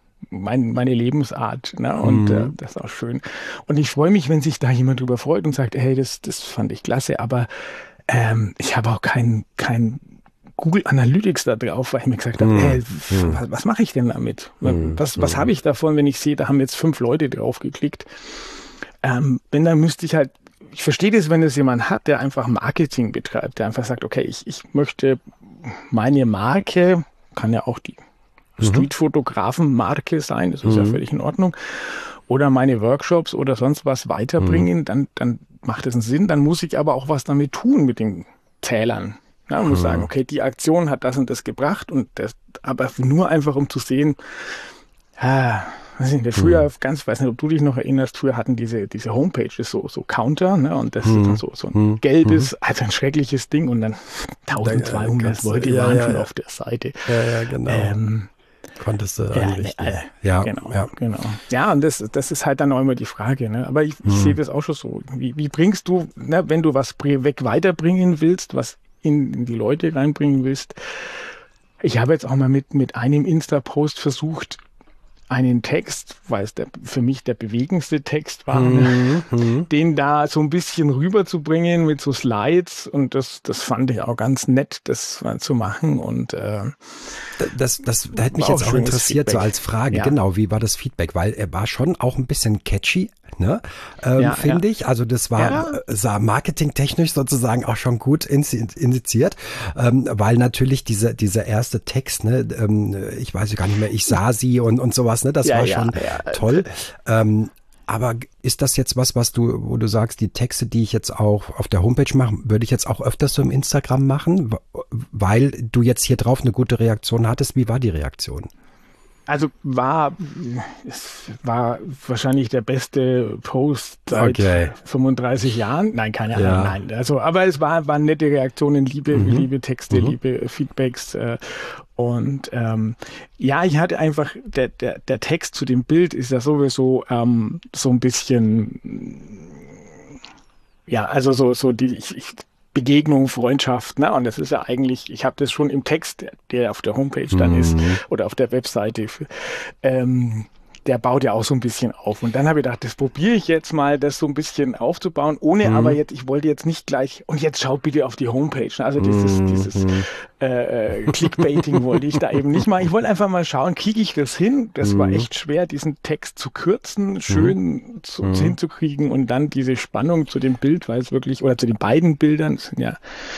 mein, meine Lebensart. Ne? Und mhm. äh, das ist auch schön. Und ich freue mich, wenn sich da jemand drüber freut und sagt, hey, das, das fand ich klasse, aber Ähm, ich habe auch kein, kein Google Analytics da drauf, weil ich mir gesagt habe, mm. hey, mm. was, was mache ich denn damit? Mm. Was, was mm. habe ich davon, wenn ich sehe, da haben jetzt fünf Leute drauf geklickt? Ähm, wenn, dann müsste ich halt, ich verstehe das, wenn es jemand hat, der einfach Marketing betreibt, der einfach sagt, okay, ich, ich möchte meine Marke, kann ja auch die mhm. Streetfotografen-Marke sein, das ist mhm. ja völlig in Ordnung, oder meine Workshops oder sonst was weiterbringen, mhm. dann, dann macht es einen Sinn. Dann muss ich aber auch was damit tun mit den Zählern. Ja, man muss mhm. sagen, okay, die Aktion hat das und das gebracht und das, aber nur einfach um zu sehen, ah, weiß nicht, früher, mhm. ganz, weiß nicht, ob du dich noch erinnerst, früher hatten diese, diese Homepages so, so Counter, ne, und das mhm. ist dann so, so ein mhm. gelbes, also ein schreckliches Ding und dann eintausendzweihundert Leute ja, waren ja, schon ja. auf der Seite. Ja, ja, genau. Ähm, Konntest du einrichten. Ja, ja, genau, ja. genau. Ja, und das, das ist halt dann auch immer die Frage. Ne? Aber ich, ich hm. sehe das auch schon so. Wie, wie bringst du, ne, wenn du was weg weiterbringen willst, was in, in die Leute reinbringen willst? Ich habe jetzt auch mal mit, mit einem Insta-Post versucht, einen Text, weil es der, für mich der bewegendste Text war, mhm. ne? Den da so ein bisschen rüberzubringen mit so Slides und das, das fand ich auch ganz nett, das mal zu machen und äh, das, das, da hätte mich jetzt auch interessiert, Feedback. So als Frage, ja. Genau, wie war das Feedback? Weil er war schon auch ein bisschen catchy, ne? Ähm, ja, finde ja. ich. Also das war ja. sah marketingtechnisch sozusagen auch schon gut initiiert, ähm, weil natürlich diese, dieser erste Text, ne, ähm, ich weiß gar nicht mehr, ich sah sie und, und sowas, ne, das ja, war ja, schon ja. toll. Ähm, aber ist das jetzt was, was du, wo du sagst, die Texte, die ich jetzt auch auf der Homepage mache, würde ich jetzt auch öfters so im Instagram machen, weil du jetzt hier drauf eine gute Reaktion hattest? Wie war die Reaktion? Also war, es war wahrscheinlich der beste Post seit okay. fünfunddreißig Jahren. Nein, keine Ahnung, ja. nein. Also, aber es war, waren nette Reaktionen, liebe, mhm. liebe Texte, mhm. liebe Feedbacks. Äh, und ähm, ja, ich hatte einfach, der, der, der Text zu dem Bild ist ja sowieso ähm, so ein bisschen, ja, also so, so die, ich, ich Begegnung, Freundschaft, ne? Und das ist ja eigentlich, ich habe das schon im Text, der auf der Homepage dann mhm. ist oder auf der Webseite, ähm, der baut ja auch so ein bisschen auf. Und dann habe ich gedacht, das probiere ich jetzt mal, das so ein bisschen aufzubauen, ohne mhm. aber jetzt, ich wollte jetzt nicht gleich, und jetzt schaut bitte auf die Homepage. Also dieses, mhm. dieses äh, Clickbaiting wollte ich da eben nicht machen. Ich wollte einfach mal schauen, kriege ich das hin? Das mhm. war echt schwer, diesen Text zu kürzen, schön mhm. zu, mhm. hinzukriegen und dann diese Spannung zu dem Bild, weil es wirklich, oder zu den beiden Bildern, das sind ja,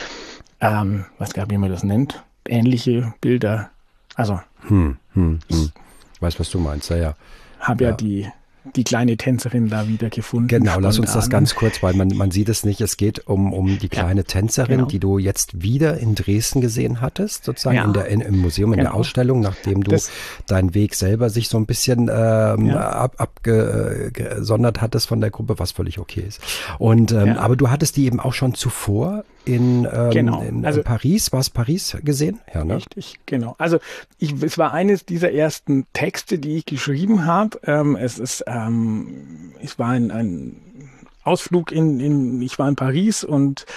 ähm, was gab, wie man das nennt, ähnliche Bilder. Also, hm, hm, hm. Weiß, was du meinst, ja, ja. Habe ja, ja die, die kleine Tänzerin da wieder gefunden. Genau, spontan. Lass uns das ganz kurz, weil man, man sieht es nicht. Es geht um, um die kleine ja, Tänzerin, genau. die du jetzt wieder in Dresden gesehen hattest, sozusagen ja. in der, in, im Museum, in genau. der Ausstellung, nachdem du das, deinen Weg selber sich so ein bisschen ähm, ja. ab, abgesondert hattest von der Gruppe, was völlig okay ist. Und ähm, ja. aber du hattest die eben auch schon zuvor in, ähm, genau. in also, Paris, war es Paris gesehen? Ja, ne? Richtig, genau. Also ich, es war eines dieser ersten Texte, die ich geschrieben habe. Ähm, es ist, ähm, es war ein, ein Ausflug in, in, ich war in Paris und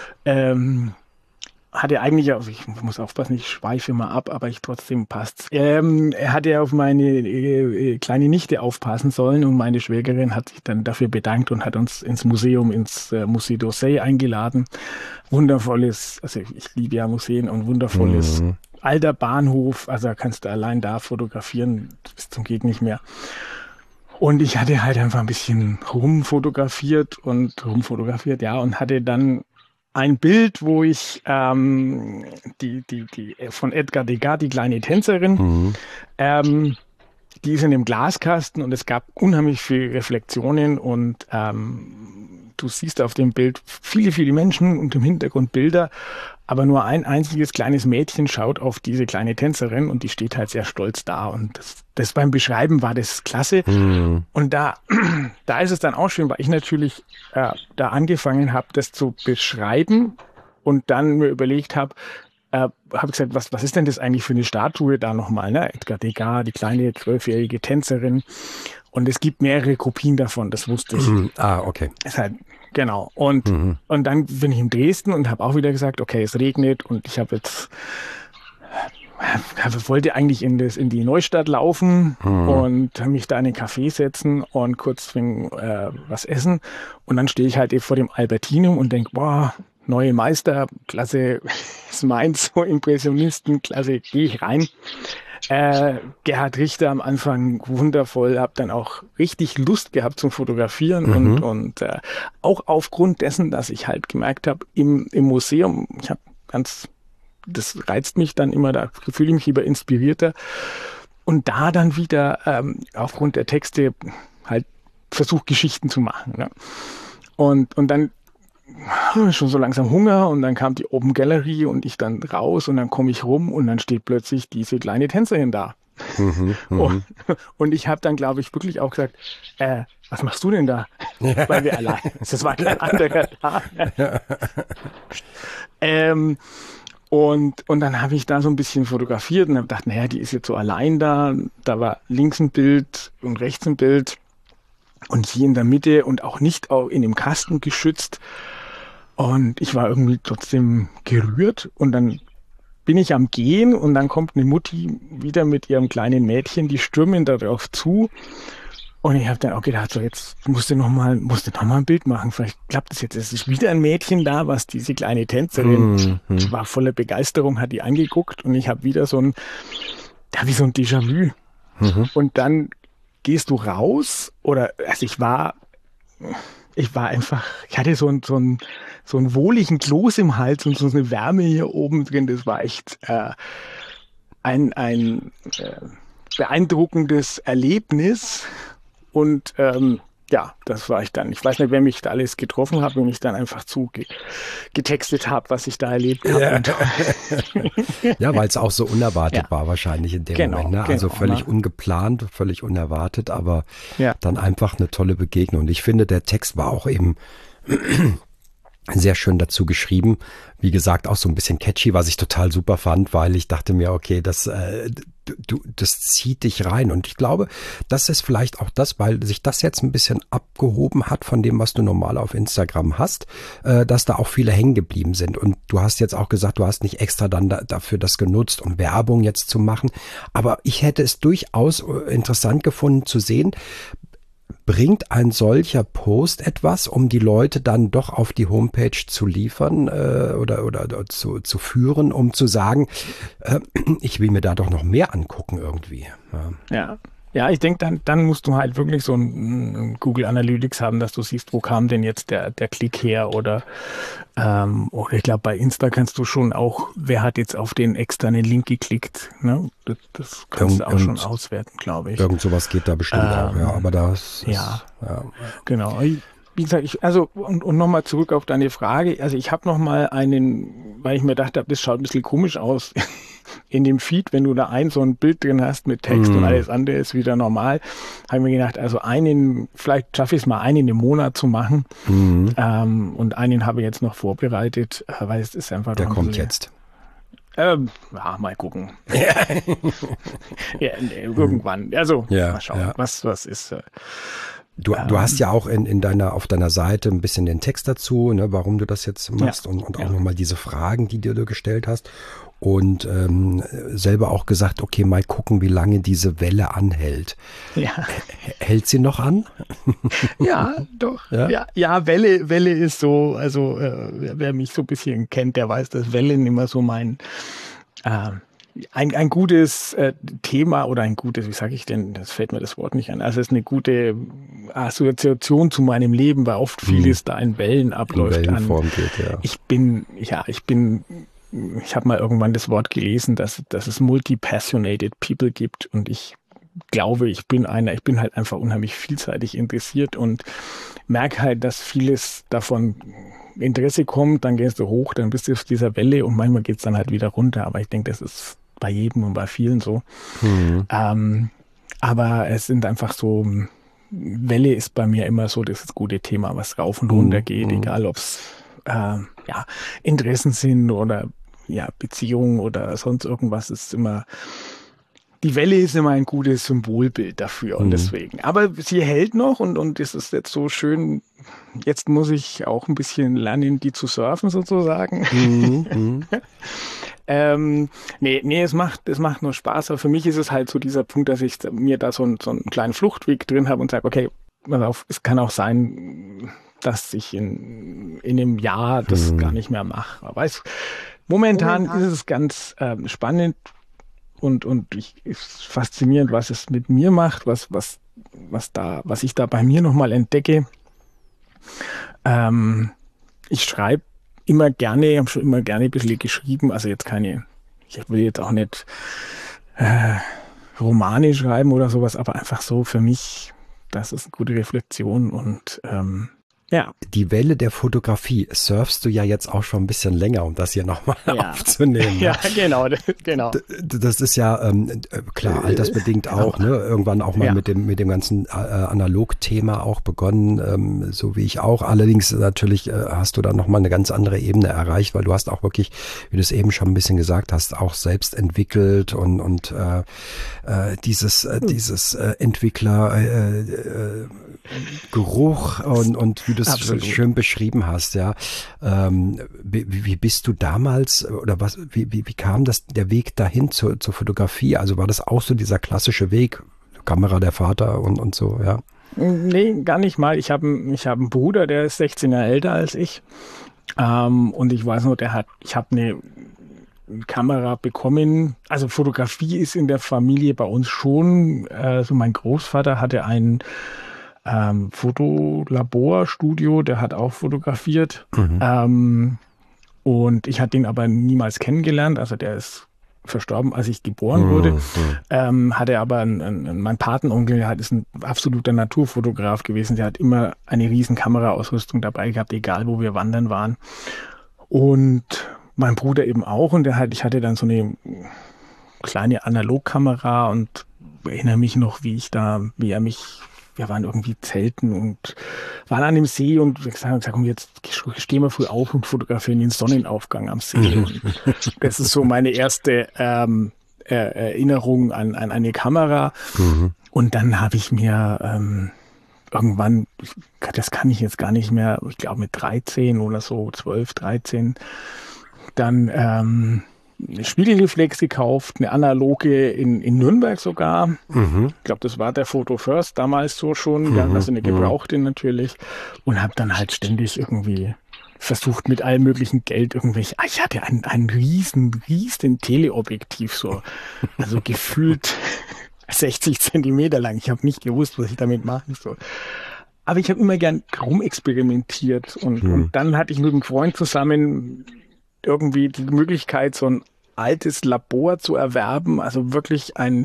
ähm, hatte eigentlich, ich muss aufpassen, ich schweife mal ab, aber ich trotzdem passt. Ähm, er hatte auf meine äh, kleine Nichte aufpassen sollen und meine Schwägerin hat sich dann dafür bedankt und hat uns ins Museum, ins äh, Musée d'Orsay eingeladen. Wundervolles, also ich liebe ja Museen und wundervolles mhm. alter Bahnhof, also da kannst du allein da fotografieren, bis zum geht nicht mehr. Und ich hatte halt einfach ein bisschen rumfotografiert und rumfotografiert, ja, und hatte dann ein Bild, wo ich ähm, die, die, die von Edgar Degas, die kleine Tänzerin, mhm. ähm, die ist in dem Glaskasten und es gab unheimlich viele Reflexionen und ähm, du siehst auf dem Bild viele, viele Menschen und im Hintergrund Bilder, aber nur ein einziges kleines Mädchen schaut auf diese kleine Tänzerin und die steht halt sehr stolz da und das, das beim Beschreiben war das klasse mhm. und da, da ist es dann auch schön, weil ich natürlich äh, da angefangen habe, das zu beschreiben und dann mir überlegt habe, äh, habe ich gesagt, was, was ist denn das eigentlich für eine Statue da nochmal, ne? Edgar Degas, die kleine zwölfjährige Tänzerin. Und es gibt mehrere Kopien davon, das wusste ich. Mhm. Ah, okay. Ist halt, genau. Und, mhm. und dann bin ich in Dresden und habe auch wieder gesagt, okay, es regnet und ich habe jetzt, ich wollte eigentlich in, das, in die Neustadt laufen mhm. und mich da in den Café setzen und kurz äh, was essen. Und dann stehe ich halt eben vor dem Albertinum und denke, boah, neue Meister, klasse, ist meins, so Impressionisten, klasse, gehe ich rein. Äh, Gerhard Richter am Anfang wundervoll, habe dann auch richtig Lust gehabt zum Fotografieren mhm. und, und äh, auch aufgrund dessen, dass ich halt gemerkt habe, im, im Museum, ich habe ganz, das reizt mich dann immer, da fühle ich mich lieber inspirierter und da dann wieder ähm, aufgrund der Texte halt versucht, Geschichten zu machen. Ne? Und, und dann schon so langsam Hunger und dann kam die Open Gallery und ich dann raus und dann komme ich rum und dann steht plötzlich diese kleine Tänzerin da. Mhm, und, und ich habe dann, glaube ich, wirklich auch gesagt, äh, was machst du denn da? Ja. Weil wir allein, das war kein anderer da. Ja. ähm, und, und dann habe ich da so ein bisschen fotografiert und habe gedacht, naja, die ist jetzt so allein da. Da war links ein Bild und rechts ein Bild und sie in der Mitte und auch nicht auch in dem Kasten geschützt. Und ich war irgendwie trotzdem gerührt und dann bin ich am Gehen und dann kommt eine Mutti wieder mit ihrem kleinen Mädchen, die stürmen darauf zu. Und ich habe dann auch gedacht, so jetzt musst du noch mal, musst du noch mal ein Bild machen. Vielleicht klappt es jetzt. Es ist wieder ein Mädchen da, was diese kleine Tänzerin mhm. war voller Begeisterung, hat die angeguckt und ich habe wieder so ein, ja, wie so ein Déjà-vu. Mhm. Und dann gehst du raus oder, also ich war, ich war einfach, ich hatte so ein, so ein, so einen wohligen Kloß im Hals und so eine Wärme hier oben drin. Das war echt äh, ein, ein äh, beeindruckendes Erlebnis. Und ähm, ja, das war ich dann. Ich weiß nicht, wer mich da alles getroffen hat und ich dann einfach zu ge- getextet habe, was ich da erlebt habe. Ja, ja, weil es auch so unerwartet ja. war wahrscheinlich in dem genau, Moment. Ne? Also genau, völlig ne? ungeplant, völlig unerwartet, aber ja. dann einfach eine tolle Begegnung. Und ich finde, der Text war auch eben sehr schön dazu geschrieben. Wie gesagt, auch so ein bisschen catchy, was ich total super fand, weil ich dachte mir, okay, das, äh, du, das zieht dich rein. Und ich glaube, das ist vielleicht auch das, weil sich das jetzt ein bisschen abgehoben hat von dem, was du normal auf Instagram hast, äh, dass da auch viele hängen geblieben sind. Und du hast jetzt auch gesagt, du hast nicht extra dann da, dafür das genutzt, um Werbung jetzt zu machen. Aber ich hätte es durchaus interessant gefunden zu sehen, bringt ein solcher Post etwas, um die Leute dann doch auf die Homepage zu liefern äh, oder, oder, oder zu, zu führen, um zu sagen, äh, ich will mir da doch noch mehr angucken irgendwie. Ja, ja, ja ich denke, dann, dann musst du halt wirklich so ein, ein Google Analytics haben, dass du siehst, wo kam denn jetzt der, der Klick her oder, ähm, oder ich glaube, bei Insta kannst du schon auch, wer hat jetzt auf den externen Link geklickt, ne? Das, das kannst Irgend, du auch schon auswerten, glaube ich. Irgend sowas geht da bestimmt ähm, auch, ja, aber das ist, ja, ja, genau. Wie gesagt, ich, also und, und nochmal zurück auf deine Frage, also ich habe nochmal einen, weil ich mir dachte, das schaut ein bisschen komisch aus in dem Feed, wenn du da ein so ein Bild drin hast mit Text mm. und alles andere ist wieder normal, habe ich mir gedacht, also einen, vielleicht schaffe ich es mal, einen im Monat zu machen mm. ähm, und einen habe ich jetzt noch vorbereitet, weil es ist einfach... Der kommt jetzt. Ähm, ja, mal gucken. ja, nee, irgendwann, also ja, mal schauen, ja. was, was ist... Äh, Du, du hast ja auch in, in deiner, auf deiner Seite ein bisschen den Text dazu, ne, warum du das jetzt machst ja, und, und auch ja. nochmal diese Fragen, die dir du gestellt hast und ähm, selber auch gesagt, okay, mal gucken, wie lange diese Welle anhält. Ja. Hält sie noch an? Ja, doch. Ja, ja, ja Welle, Welle ist so, also äh, wer mich so ein bisschen kennt, der weiß, dass Wellen immer so mein äh, Ein, ein gutes äh, Thema oder ein gutes, wie sage ich denn, das fällt mir das Wort nicht an, also es ist eine gute Assoziation zu meinem Leben, weil oft vieles hm. da in Wellen abläuft. In Wellenform geht, ja. Ich bin, ja, ich bin, ich habe mal irgendwann das Wort gelesen, dass, dass es multi-passionated people gibt und ich glaube, ich bin einer, ich bin halt einfach unheimlich vielseitig interessiert und merke halt, dass vieles davon Interesse kommt, dann gehst du hoch, dann bist du auf dieser Welle und manchmal geht es dann halt wieder runter, aber ich denke, das ist bei jedem und bei vielen so. Mhm. Ähm, aber es sind einfach so, Welle ist bei mir immer so das gute Thema, was rauf und runter mhm. geht, egal ob es äh, ja, Interessen sind oder ja, Beziehungen oder sonst irgendwas, ist immer, die Welle ist immer ein gutes Symbolbild dafür und mhm. deswegen. Aber sie hält noch und, und es ist jetzt so schön, jetzt muss ich auch ein bisschen lernen, die zu surfen sozusagen. Mhm. ähm, nee, nee, es macht, es macht nur Spaß, aber für mich ist es halt so dieser Punkt, dass ich mir da so, ein, so einen kleinen Fluchtweg drin habe und sage, okay, pass auf, es kann auch sein, dass ich in, in einem Jahr das mhm. gar nicht mehr mache. Aber es, momentan, momentan ist es ganz ähm, spannend, Und, und ich, ist faszinierend, was es mit mir macht, was, was, was da, was ich da bei mir nochmal entdecke. Ähm, ich schreibe immer gerne, ich habe schon immer gerne ein bisschen geschrieben, also jetzt keine, ich will jetzt auch nicht äh, Romane schreiben oder sowas, aber einfach so für mich, das ist eine gute Reflexion und ähm, ja. Die Welle der Fotografie surfst du ja jetzt auch schon ein bisschen länger, um das hier nochmal ja. aufzunehmen. Ja, genau, genau. Das ist ja ähm, klar, altersbedingt auch, ne? Irgendwann auch mal ja. mit dem mit dem ganzen äh, Analog-Thema auch begonnen, ähm, so wie ich auch. Allerdings natürlich äh, hast du da nochmal eine ganz andere Ebene erreicht, weil du hast auch wirklich, wie du es eben schon ein bisschen gesagt hast, auch selbst entwickelt und und äh, äh, dieses äh, dieses äh, Entwickler äh, äh, Geruch und und wie du du es schön beschrieben hast, ja. Ähm, wie, wie bist du damals oder was? Wie, wie, wie kam das der Weg dahin zur, zur Fotografie? Also war das auch so dieser klassische Weg, Kamera der Vater und und so, ja? Nee, gar nicht mal. Ich habe ich hab einen Bruder, der ist sechzehn Jahre älter als ich. Ähm, und ich weiß noch, der hat, ich habe eine Kamera bekommen. Also Fotografie ist in der Familie bei uns schon. Also mein Großvater hatte ein ähm, Fotolaborstudio, der hat auch fotografiert. Mhm. Ähm, und ich hatte ihn aber niemals kennengelernt. Also der ist verstorben, als ich geboren wurde. Mhm. Ähm, hatte aber ein, ein, mein Patenonkel, der ist ein absoluter Naturfotograf gewesen. Der hat immer eine riesen Kameraausrüstung dabei gehabt, egal wo wir wandern waren. Und mein Bruder eben auch. Und der hat, ich hatte dann so eine kleine Analogkamera und erinnere mich noch, wie ich da, wie er mich, wir waren irgendwie zelten und waren an dem See und ich gesagt, komm, jetzt stehen wir früh auf und fotografieren den Sonnenaufgang am See. Und das ist so meine erste ähm, äh, Erinnerung an, an eine Kamera. Mhm. Und dann habe ich mir ähm, irgendwann, das kann ich jetzt gar nicht mehr, ich glaube mit dreizehn oder so, zwölf, dreizehn, dann ähm, eine Spiegelreflex gekauft, eine analoge in, in Nürnberg sogar. Mhm. Ich glaube, das war der Photo First damals so schon, mhm. ja, also eine gebrauchte natürlich. Und habe dann halt ständig irgendwie versucht mit allem möglichen Geld irgendwelche, ah, ich hatte ein, ein riesen, riesen Teleobjektiv so, also gefühlt sechzig Zentimeter lang. Ich habe nicht gewusst, was ich damit machen soll. Aber ich habe immer gern rumexperimentiert und, mhm. und dann hatte ich mit einem Freund zusammen irgendwie die Möglichkeit, so ein altes Labor zu erwerben, also wirklich ein,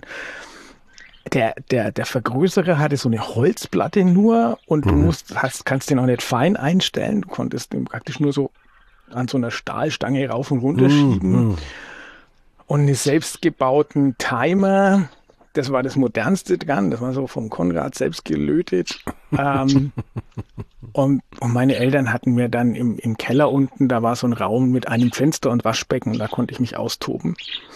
der, der, der Vergrößerer hatte so eine Holzplatte nur und mhm. du musst, hast, kannst den auch nicht fein einstellen, du konntest den praktisch nur so an so einer Stahlstange rauf und runter schieben mhm. und einen selbstgebauten Timer, das war das modernste dran, das war so vom Konrad selbst gelötet. ähm, und, und meine Eltern hatten mir dann im, im Keller unten, da war so ein Raum mit einem Fenster und Waschbecken, da konnte ich mich austoben.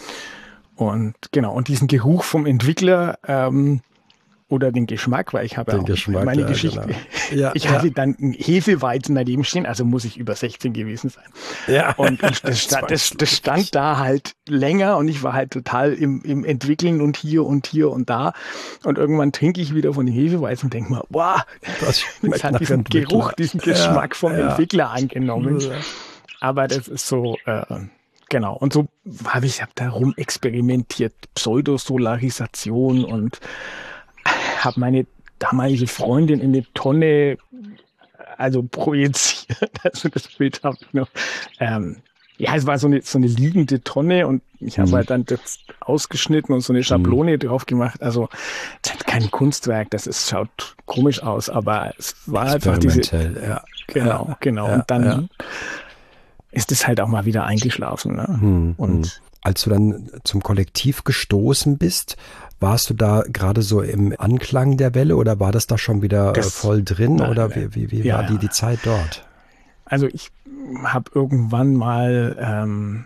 Und genau, und diesen Geruch vom Entwickler ähm, oder den Geschmack, weil ich habe den ja auch Geschmack, meine ja, Geschichte, genau. ja, ich ja. hatte dann einen Hefeweizen daneben stehen, also muss ich über sechzehn gewesen sein. Ja. Und das, das, das, das stand da halt länger und ich war halt total im, im Entwickeln und hier und hier und da. Und irgendwann trinke ich wieder von dem Hefeweizen und denke mal, wow, das, das hat diesen Geruch, diesen Geschmack ja, vom ja. Entwickler angenommen. Ja. Aber das ist so, äh, genau. Und so habe ich hab da rum experimentiert, Pseudosolarisation und habe meine damalige Freundin in eine Tonne, also projiziert, also das Bild habe ich noch. Ähm, ja, es war so eine, so eine liegende Tonne und ich habe mhm. halt dann das ausgeschnitten und so eine Schablone mhm. drauf gemacht. Also das ist kein Kunstwerk, das ist, schaut komisch aus, aber es war einfach diese, ja. genau, ja, genau. Ja, und dann ja. ist es halt auch mal wieder eingeschlafen. Ne? Mhm. Und als du dann zum Kollektiv gestoßen bist, warst du da gerade so im Anklang der Welle oder war das da schon wieder das, voll drin nein, oder wie, wie, wie ja, war die, die Zeit dort? Also ich habe irgendwann mal ähm,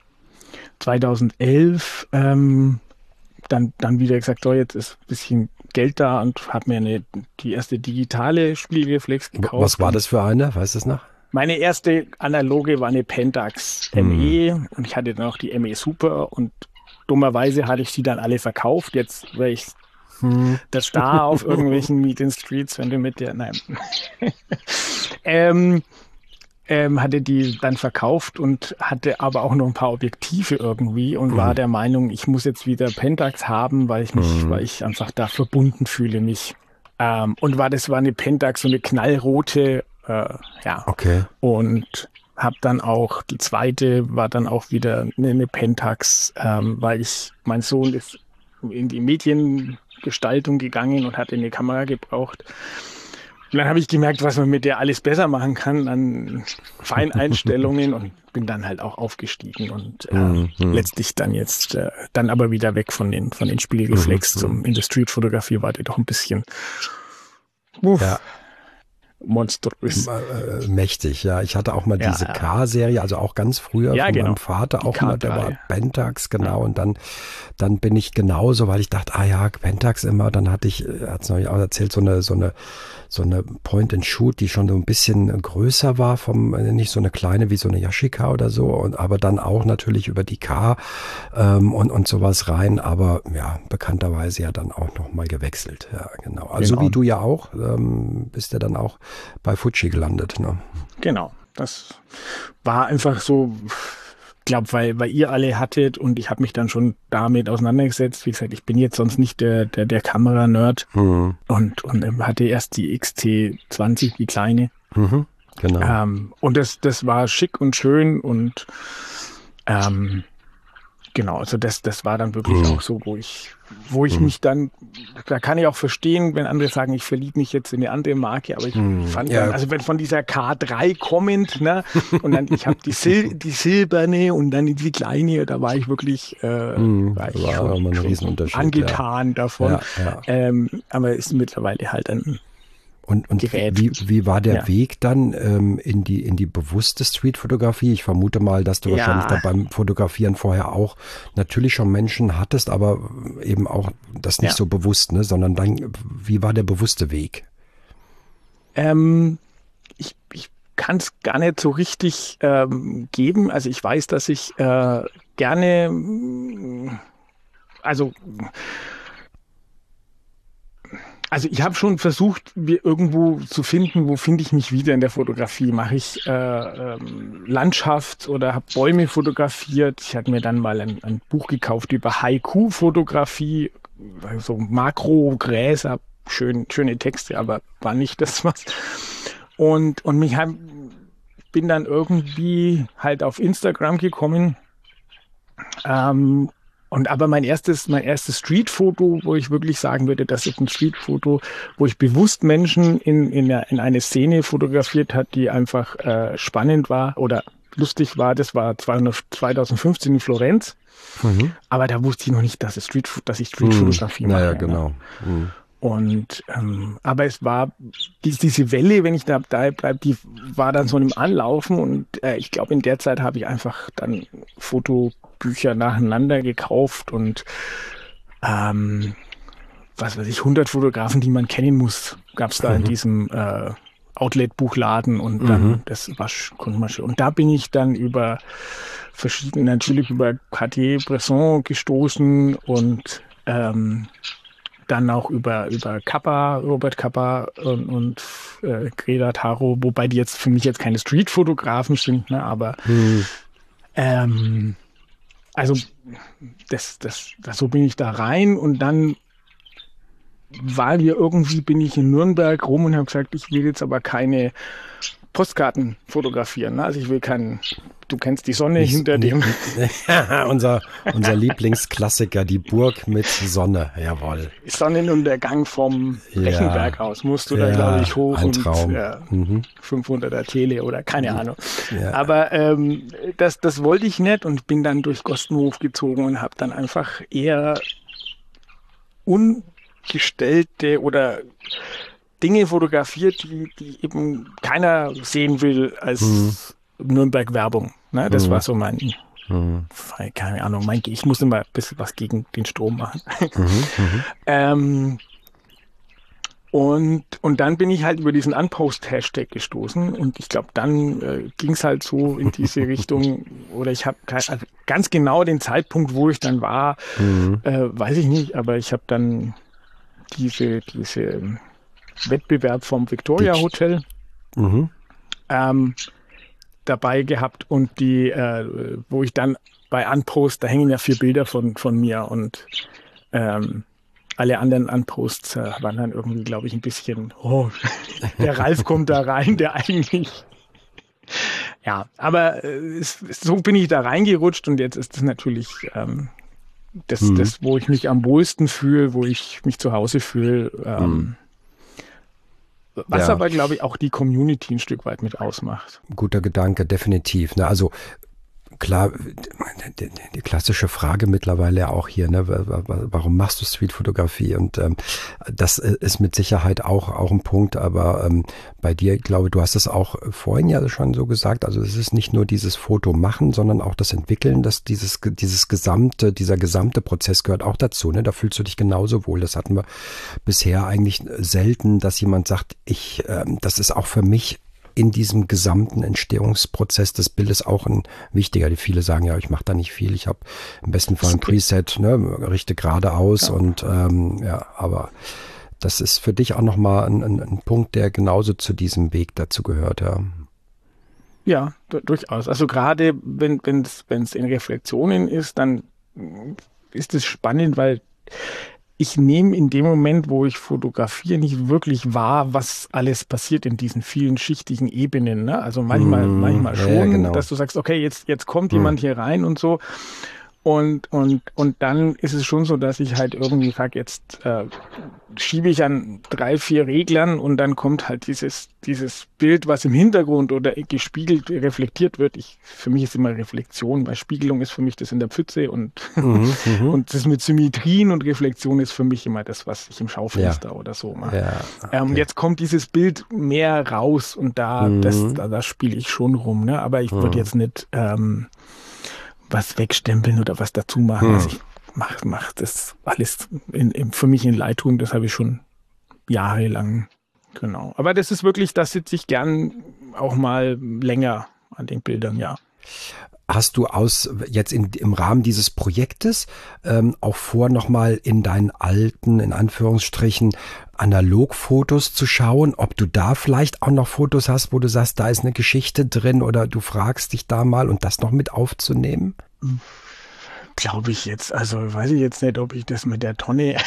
zweitausendelf ähm, dann, dann wieder gesagt, so jetzt ist ein bisschen Geld da und habe mir eine, die erste digitale Spiegelreflex gekauft. Was war das für eine? Weißt du es noch? Meine erste analoge war eine Pentax hm. M E und ich hatte dann noch die M E Super und dummerweise hatte ich die dann alle verkauft. Jetzt wäre ich hm. der Star auf irgendwelchen Meet in Streets, wenn du mit der, nein. ähm, ähm, hatte die dann verkauft und hatte aber auch noch ein paar Objektive irgendwie und mhm. war der Meinung, ich muss jetzt wieder Pentax haben, weil ich mich, mhm. weil ich einfach da verbunden fühle mich. Ähm, und war das war eine Pentax, so eine knallrote, äh, ja. Okay. Und habe dann auch, die zweite war dann auch wieder eine, eine Pentax, ähm, weil ich, mein Sohn ist in die Mediengestaltung gegangen und hatte eine Kamera gebraucht. Und dann habe ich gemerkt, was man mit der alles besser machen kann an Feineinstellungen und bin dann halt auch aufgestiegen und äh, mhm. letztlich dann jetzt, äh, dann aber wieder weg von den, von den Spiegelreflex mhm. zum in der Street-Fotografie war die doch ein bisschen, uff, ja. monströs. Äh, mächtig, ja. Ich hatte auch mal ja, diese ja. K-Serie, also auch ganz früher ja, von genau. meinem Vater, auch die mal, der war Pentax, genau. Ja. Und dann, dann bin ich genauso, weil ich dachte, ah ja, Pentax immer, dann hatte ich, hat es neulich auch erzählt, so eine, so eine, so eine Point-and-Shoot, die schon so ein bisschen größer war, vom, nicht so eine kleine wie so eine Yashica oder so, und aber dann auch natürlich über die K ähm, und, und sowas rein, aber ja, bekannterweise ja dann auch nochmal gewechselt, ja, genau. Also genau. wie du ja auch, ähm, bist ja dann auch bei Fuji gelandet, ne? Genau, das war einfach so, ich glaube, weil, weil ihr alle hattet und ich habe mich dann schon damit auseinandergesetzt. Wie gesagt, ich bin jetzt sonst nicht der, der, der Kamera-Nerd mhm. und, und hatte erst die X T zwanzig, die kleine. Mhm, genau. Ähm, und das, das war schick und schön und ähm, genau, also das, das war dann wirklich mhm. auch so, wo ich, wo ich mhm. mich dann, da kann ich auch verstehen, wenn andere sagen, ich verliebe mich jetzt in eine andere Marke, aber ich mhm. fand ja. dann, also wenn von dieser K drei kommend, ne, und dann, ich habe die, Sil die silberne und dann die kleine, da war ich wirklich, äh, mhm. war ich war schon, ein Riesenunterschied, angetan ja. davon, ja, ja. Ähm, aber ist mittlerweile halt ein Und, und wie, wie war der ja. Weg dann ähm, in die in die bewusste Streetfotografie? Ich vermute mal, dass du ja. wahrscheinlich da beim Fotografieren vorher auch natürlich schon Menschen hattest, aber eben auch das nicht ja. so bewusst, ne? Sondern dann, wie war der bewusste Weg? Ähm, ich ich kann es gar nicht so richtig ähm, geben. Also ich weiß, dass ich äh, gerne, also Also ich habe schon versucht, mir irgendwo zu finden, wo finde ich mich wieder in der Fotografie. Mache ich äh, ähm, Landschaft oder habe Bäume fotografiert. Ich hatte mir dann mal ein, ein Buch gekauft über Haiku-Fotografie, so Makro-Gräser, schön, schöne Texte, aber war nicht das was. Und, und mich hab, bin dann irgendwie halt auf Instagram gekommen. Ähm, Und aber mein erstes, mein erstes Streetfoto, wo ich wirklich sagen würde, das ist ein Streetfoto, wo ich bewusst Menschen in, in, in eine Szene fotografiert hat, die einfach äh, spannend war oder lustig war. Das war zwanzig fünfzehn in Florenz. Mhm. Aber da wusste ich noch nicht, dass, es Street, dass ich Streetfotografie mhm. mache. Naja, genau. Ne? Mhm. Und ähm, aber es war die, diese Welle, wenn ich da bleibe, die war dann so im Anlaufen und äh, ich glaube, in der Zeit habe ich einfach dann Fotobücher nacheinander gekauft und ähm, was weiß ich, hundert Fotografen, die man kennen muss, gab es da mhm. in diesem äh, Outlet-Buchladen und dann, mhm. das war schon. Und da bin ich dann über verschiedene, natürlich über Cartier-Bresson gestoßen und ähm, dann auch über, über Kappa, Robert Kappa und, und äh, Greta Taro, wobei die jetzt für mich jetzt keine Street-Fotografen sind, ne, aber hm. ähm, also das, das, das, so bin ich da rein und dann weil wir irgendwie bin ich in Nürnberg rum und habe gesagt, ich will jetzt aber keine Postkarten fotografieren. Ne? Also ich will keinen, du kennst die Sonne nicht, hinter nicht, dem. unser, unser Lieblingsklassiker, die Burg mit Sonne, jawohl. Sonnenuntergang vom Rechenberg ja. aus, musst du ja, da glaube ich hoch ein Traum. und äh, mhm. fünfhunderter Tele oder keine Ahnung. Ja. Aber ähm, das, das wollte ich nicht und bin dann durch Gostenhof gezogen und habe dann einfach eher ungestellte oder Dinge fotografiert, die, die eben keiner sehen will als mhm. Nürnberg-Werbung. Ne? Das mhm. war so mein, mhm. keine Ahnung, mein, ich muss immer ein bisschen was gegen den Strom machen. Mhm. Mhm. ähm, und, und dann bin ich halt über diesen Unpost-Hashtag gestoßen und ich glaube, dann äh, ging es halt so in diese Richtung oder ich habe also ganz genau den Zeitpunkt, wo ich dann war, mhm. äh, weiß ich nicht, aber ich habe dann diese, diese Wettbewerb vom Victoria Hotel mhm. ähm, dabei gehabt und die, äh, wo ich dann bei Unpost, da hängen ja vier Bilder von, von mir und ähm, alle anderen Unposts äh, waren dann irgendwie, glaube ich, ein bisschen, oh, der Ralf kommt da rein, der eigentlich, ja, aber äh, es, so bin ich da reingerutscht und jetzt ist es natürlich ähm, das, mhm. das, wo ich mich am wohlsten fühle, wo ich mich zu Hause fühle, ähm, mhm. Was ja. aber, glaube ich, auch die Community ein Stück weit mit ausmacht. Guter Gedanke, definitiv. Ne? Also klar, die, die klassische Frage mittlerweile auch hier, ne, warum machst du Streetfotografie? Und ähm, das ist mit Sicherheit auch auch ein Punkt, aber ähm, bei dir, ich glaube, du hast es auch vorhin ja schon so gesagt, also es ist nicht nur dieses Foto machen, sondern auch das Entwickeln, dass dieses dieses gesamte, dieser gesamte Prozess gehört auch dazu, ne? Da fühlst du dich genauso wohl. Das hatten wir bisher eigentlich selten, dass jemand sagt, ich, ähm, das ist auch für mich in diesem gesamten Entstehungsprozess des Bildes auch ein wichtiger. Die viele sagen, ja, ich mache da nicht viel, ich habe im besten Fall ein Preset, ne, richte geradeaus ja. und ähm, ja, aber das ist für dich auch nochmal ein, ein, ein Punkt, der genauso zu diesem Weg dazu gehört, ja. Ja, d- durchaus. Also gerade wenn es wenn es in Reflexionen ist, dann ist es spannend, weil ich nehme in dem Moment, wo ich fotografiere, nicht wirklich wahr, was alles passiert in diesen vielen schichtigen Ebenen. Ne? Also manchmal, mm, manchmal schon, ja, genau. dass du sagst, okay, jetzt, jetzt kommt mm. jemand hier rein und so. Und, und, und dann ist es schon so, dass ich halt irgendwie sage, jetzt äh, schiebe ich an drei, vier Reglern und dann kommt halt dieses, dieses Bild, was im Hintergrund oder gespiegelt, reflektiert wird. Ich, für mich ist immer Reflexion, weil Spiegelung ist für mich das in der Pfütze und, mhm, und das mit Symmetrien und Reflexion ist für mich immer das, was ich im Schaufenster ja. oder so mache. Ja, okay. ähm, jetzt kommt dieses Bild mehr raus und da, mhm. das, da, da spiele ich schon rum. Ne? Aber ich würde mhm. jetzt nicht ähm, was wegstempeln oder was dazu machen. Hm. Also ich mache mach das alles in, in, für mich in Lightroom, das habe ich schon jahrelang. Genau. Aber das ist wirklich, da sitze ich gern auch mal länger an den Bildern, ja. Hast du aus jetzt in, im Rahmen dieses Projektes ähm, auch vor, nochmal in deinen alten, in Anführungsstrichen, Analogfotos zu schauen, ob du da vielleicht auch noch Fotos hast, wo du sagst, da ist eine Geschichte drin oder du fragst dich da mal und das noch mit aufzunehmen? Glaube ich jetzt. Also weiß ich jetzt nicht, ob ich das mit der Tonne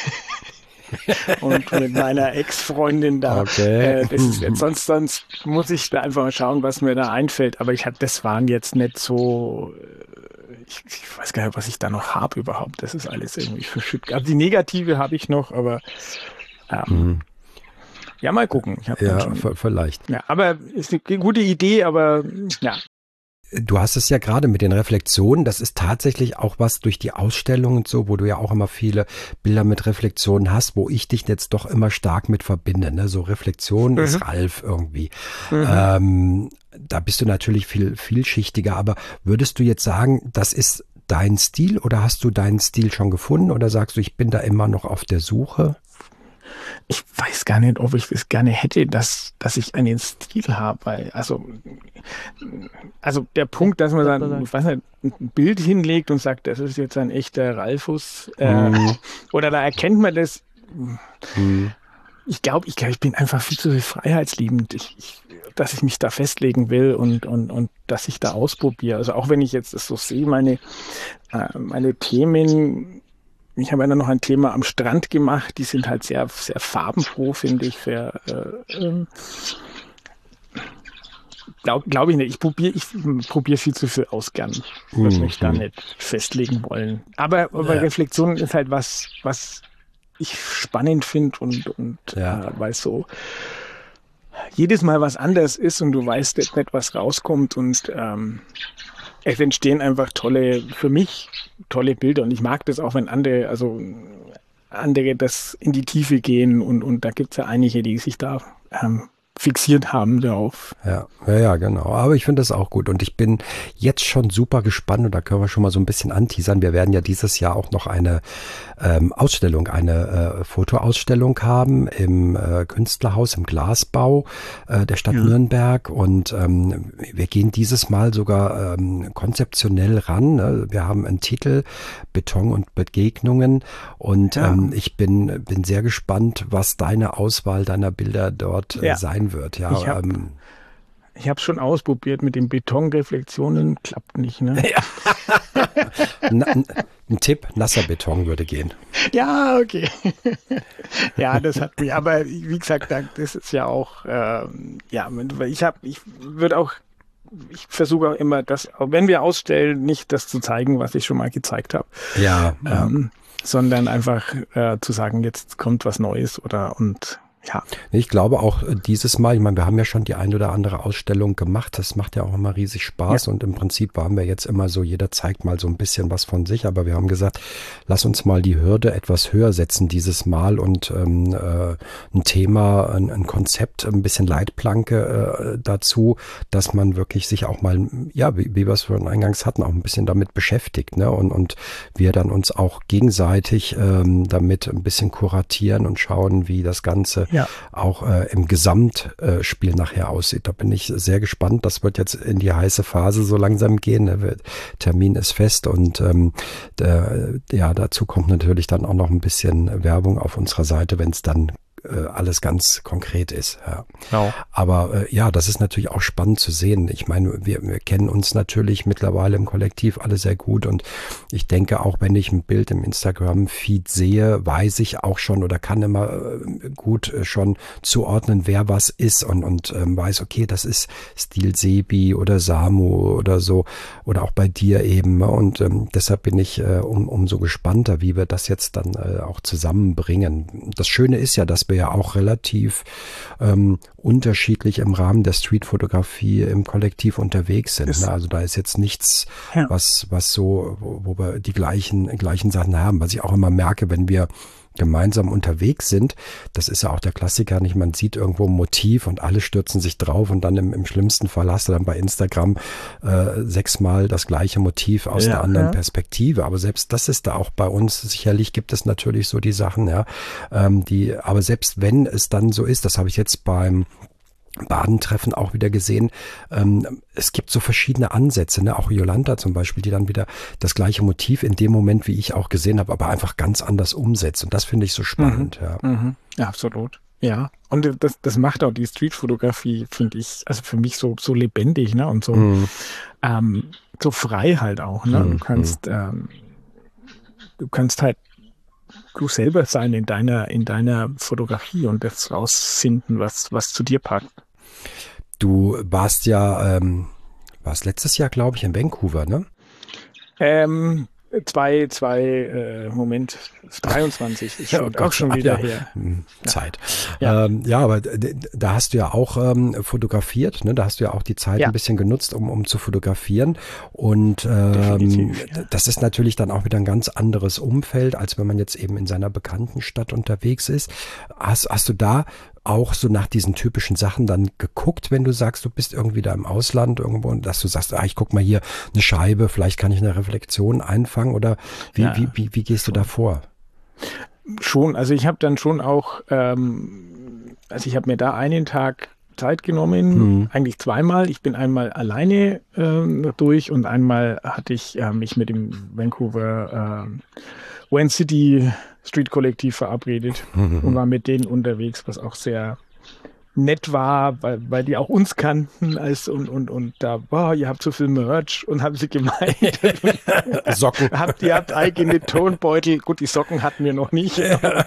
und mit meiner Ex-Freundin da, okay. äh, das ist jetzt, sonst, sonst muss ich da einfach mal schauen, was mir da einfällt. Aber ich hatte, das waren jetzt nicht so, ich, ich weiß gar nicht, was ich da noch habe überhaupt. Das ist alles irgendwie verschüttet. Also die Negative habe ich noch, aber ähm, mhm. ja, mal gucken. Ich hab ja, schon, vielleicht. Ja, aber ist eine gute Idee, aber ja. Du hast es ja gerade mit den Reflexionen, das ist tatsächlich auch was durch die Ausstellung und so, wo du ja auch immer viele Bilder mit Reflexionen hast, wo ich dich jetzt doch immer stark mit verbinde. Ne? So Reflexion mhm. ist Ralf irgendwie. Mhm. Ähm, da bist du natürlich viel vielschichtiger, aber würdest du jetzt sagen, das ist dein Stil oder hast du deinen Stil schon gefunden oder sagst du, ich bin da immer noch auf der Suche? Ich weiß gar nicht, ob ich es gerne hätte, dass, dass ich einen Stil habe, weil, also, also der Punkt, dass man dann, ich weiß nicht, ein Bild hinlegt und sagt, das ist jetzt ein echter Ralfus, äh, mm. oder da erkennt man das. Mm. Ich glaube, ich, glaub, ich bin einfach viel zu freiheitsliebend, ich, ich, dass ich mich da festlegen will und, und, und dass ich da ausprobiere. Also auch wenn ich jetzt das so sehe, meine, äh, meine Themen, ich habe ja noch ein Thema am Strand gemacht, die sind halt sehr, sehr farbenfroh, finde ich, sehr, äh, äh, glaube glaub ich nicht. Ich probiere ich probier viel zu viel aus gern. Ich würde mhm. mich da nicht festlegen wollen. Aber, aber ja. Reflexion ist halt was, was ich spannend finde und, und ja. äh, weil so jedes Mal was anders ist und du weißt nicht, was rauskommt und ähm, es entstehen einfach tolle, für mich tolle Bilder und ich mag das auch, wenn andere, also andere das in die Tiefe gehen und, und da gibt es ja einige, die sich da ähm, fixiert haben darauf. Ja, ja, ja, genau. Aber ich finde das auch gut und ich bin jetzt schon super gespannt und da können wir schon mal so ein bisschen anteasern. Wir werden ja dieses Jahr auch noch eine ähm, Ausstellung, eine äh, Fotoausstellung haben im äh, Künstlerhaus, im Glasbau äh, der Stadt ja. Nürnberg und ähm, wir gehen dieses Mal sogar ähm, konzeptionell ran. Ne? Wir haben einen Titel, Beton und Begegnungen und ja. ähm, ich bin, bin sehr gespannt, was deine Auswahl deiner Bilder dort äh, ja. sein wird. Ja, ich habe ähm, ich habe schon ausprobiert mit den Betonreflexionen, klappt nicht, ne? Ja. Na, ein, ein Tipp, nasser Beton würde gehen. Ja, okay. Ja, das hat mich, aber wie gesagt, das ist ja auch, ähm, ja, ich habe, ich würde auch, ich versuche auch immer, das, auch wenn wir ausstellen, nicht das zu zeigen, was ich schon mal gezeigt habe. Ja. Ähm, ja. Sondern einfach äh, zu sagen, jetzt kommt was Neues oder und Ja. Ich glaube auch dieses Mal, ich meine, wir haben ja schon die ein oder andere Ausstellung gemacht, das macht ja auch immer riesig Spaß ja. und im Prinzip waren wir jetzt immer so, jeder zeigt mal so ein bisschen was von sich, aber wir haben gesagt, lass uns mal die Hürde etwas höher setzen dieses Mal und ähm, äh, ein Thema, ein, ein Konzept, ein bisschen Leitplanke äh, dazu, dass man wirklich sich auch mal, ja, wie, wie wir es schon eingangs hatten, auch ein bisschen damit beschäftigt, ne? und, und wir dann uns auch gegenseitig ähm, damit ein bisschen kuratieren und schauen, wie das Ganze ja. auch äh, im Gesamtspiel äh, nachher aussieht. Da bin ich sehr gespannt. Das wird jetzt in die heiße Phase so langsam gehen. Der Termin ist fest und ähm, der, ja, dazu kommt natürlich dann auch noch ein bisschen Werbung auf unserer Seite, wenn es dann alles ganz konkret ist. Ja. Genau. Aber äh, ja, das ist natürlich auch spannend zu sehen. Ich meine, wir, wir kennen uns natürlich mittlerweile im Kollektiv alle sehr gut und ich denke auch, wenn ich ein Bild im Instagram-Feed sehe, weiß ich auch schon oder kann immer äh, gut äh, schon zuordnen, wer was ist und, und ähm, weiß, okay, das ist Stil Sebi oder Samu oder so oder auch bei dir eben und ähm, deshalb bin ich äh, um, umso gespannter, wie wir das jetzt dann äh, auch zusammenbringen. Das Schöne ist ja, dass wir ja auch relativ ähm, unterschiedlich im Rahmen der Streetfotografie im Kollektiv unterwegs sind. Ne? Also da ist jetzt nichts, ja. was, was so, wo, wo wir die gleichen, gleichen Sachen haben. Was ich auch immer merke, wenn wir gemeinsam unterwegs sind, das ist ja auch der Klassiker, nicht? Man sieht irgendwo ein Motiv und alle stürzen sich drauf und dann im, im schlimmsten Fall hast du dann bei Instagram äh, sechsmal das gleiche Motiv aus ja, einer anderen ja. Perspektive. Aber selbst das ist da auch bei uns, sicherlich gibt es natürlich so die Sachen, ja, ähm, die, aber selbst wenn es dann so ist, das habe ich jetzt beim Badentreffen auch wieder gesehen. Ähm, es gibt so verschiedene Ansätze, ne? Auch Jolanta zum Beispiel, die dann wieder das gleiche Motiv in dem Moment, wie ich auch gesehen habe, aber einfach ganz anders umsetzt. Und das finde ich so spannend. Mhm. Ja. Mhm. Ja, absolut. Ja, und das, das macht auch die Streetfotografie, finde ich, also für mich so, so lebendig, ne? Und so, mhm. ähm, so frei halt auch. Ne? Mhm. Du kannst, ähm, du kannst halt du selber sein in deiner, in deiner Fotografie und das rausfinden, was, was zu dir passt. Du warst ja, ähm, warst letztes Jahr, glaube ich, in Vancouver, ne? Ähm, zwei, zwei, äh, Moment, dreiundzwanzig, ist schon, oh auch schon wieder ja. her. Zeit. Ja, ähm, ja aber da hast du ja auch ähm, fotografiert, ne? Da hast du ja auch die Zeit ja. ein bisschen genutzt, um, um zu fotografieren. Und ähm, ja. das ist natürlich dann auch wieder ein ganz anderes Umfeld, als wenn man jetzt eben in seiner bekannten Stadt unterwegs ist. Hast, hast du da auch so nach diesen typischen Sachen dann geguckt, wenn du sagst, du bist irgendwie da im Ausland irgendwo und dass du sagst, ah, ich guck mal hier eine Scheibe, vielleicht kann ich eine Reflexion einfangen oder wie, ja. wie, wie, wie gehst du da vor? Schon, also ich habe dann schon auch, ähm, also ich habe mir da einen Tag Zeit genommen, mhm. eigentlich zweimal. Ich bin einmal alleine äh, durch und einmal hatte ich äh, mich mit dem Vancouver äh, Wayne City Street Kollektiv verabredet mhm. und war mit denen unterwegs, was auch sehr nett war, weil, weil die auch uns kannten als und und und da, boah, ihr habt so viel Merch und haben sie gemeint, Socken. habt ihr habt eigene Tonbeutel, gut, die Socken hatten wir noch nicht.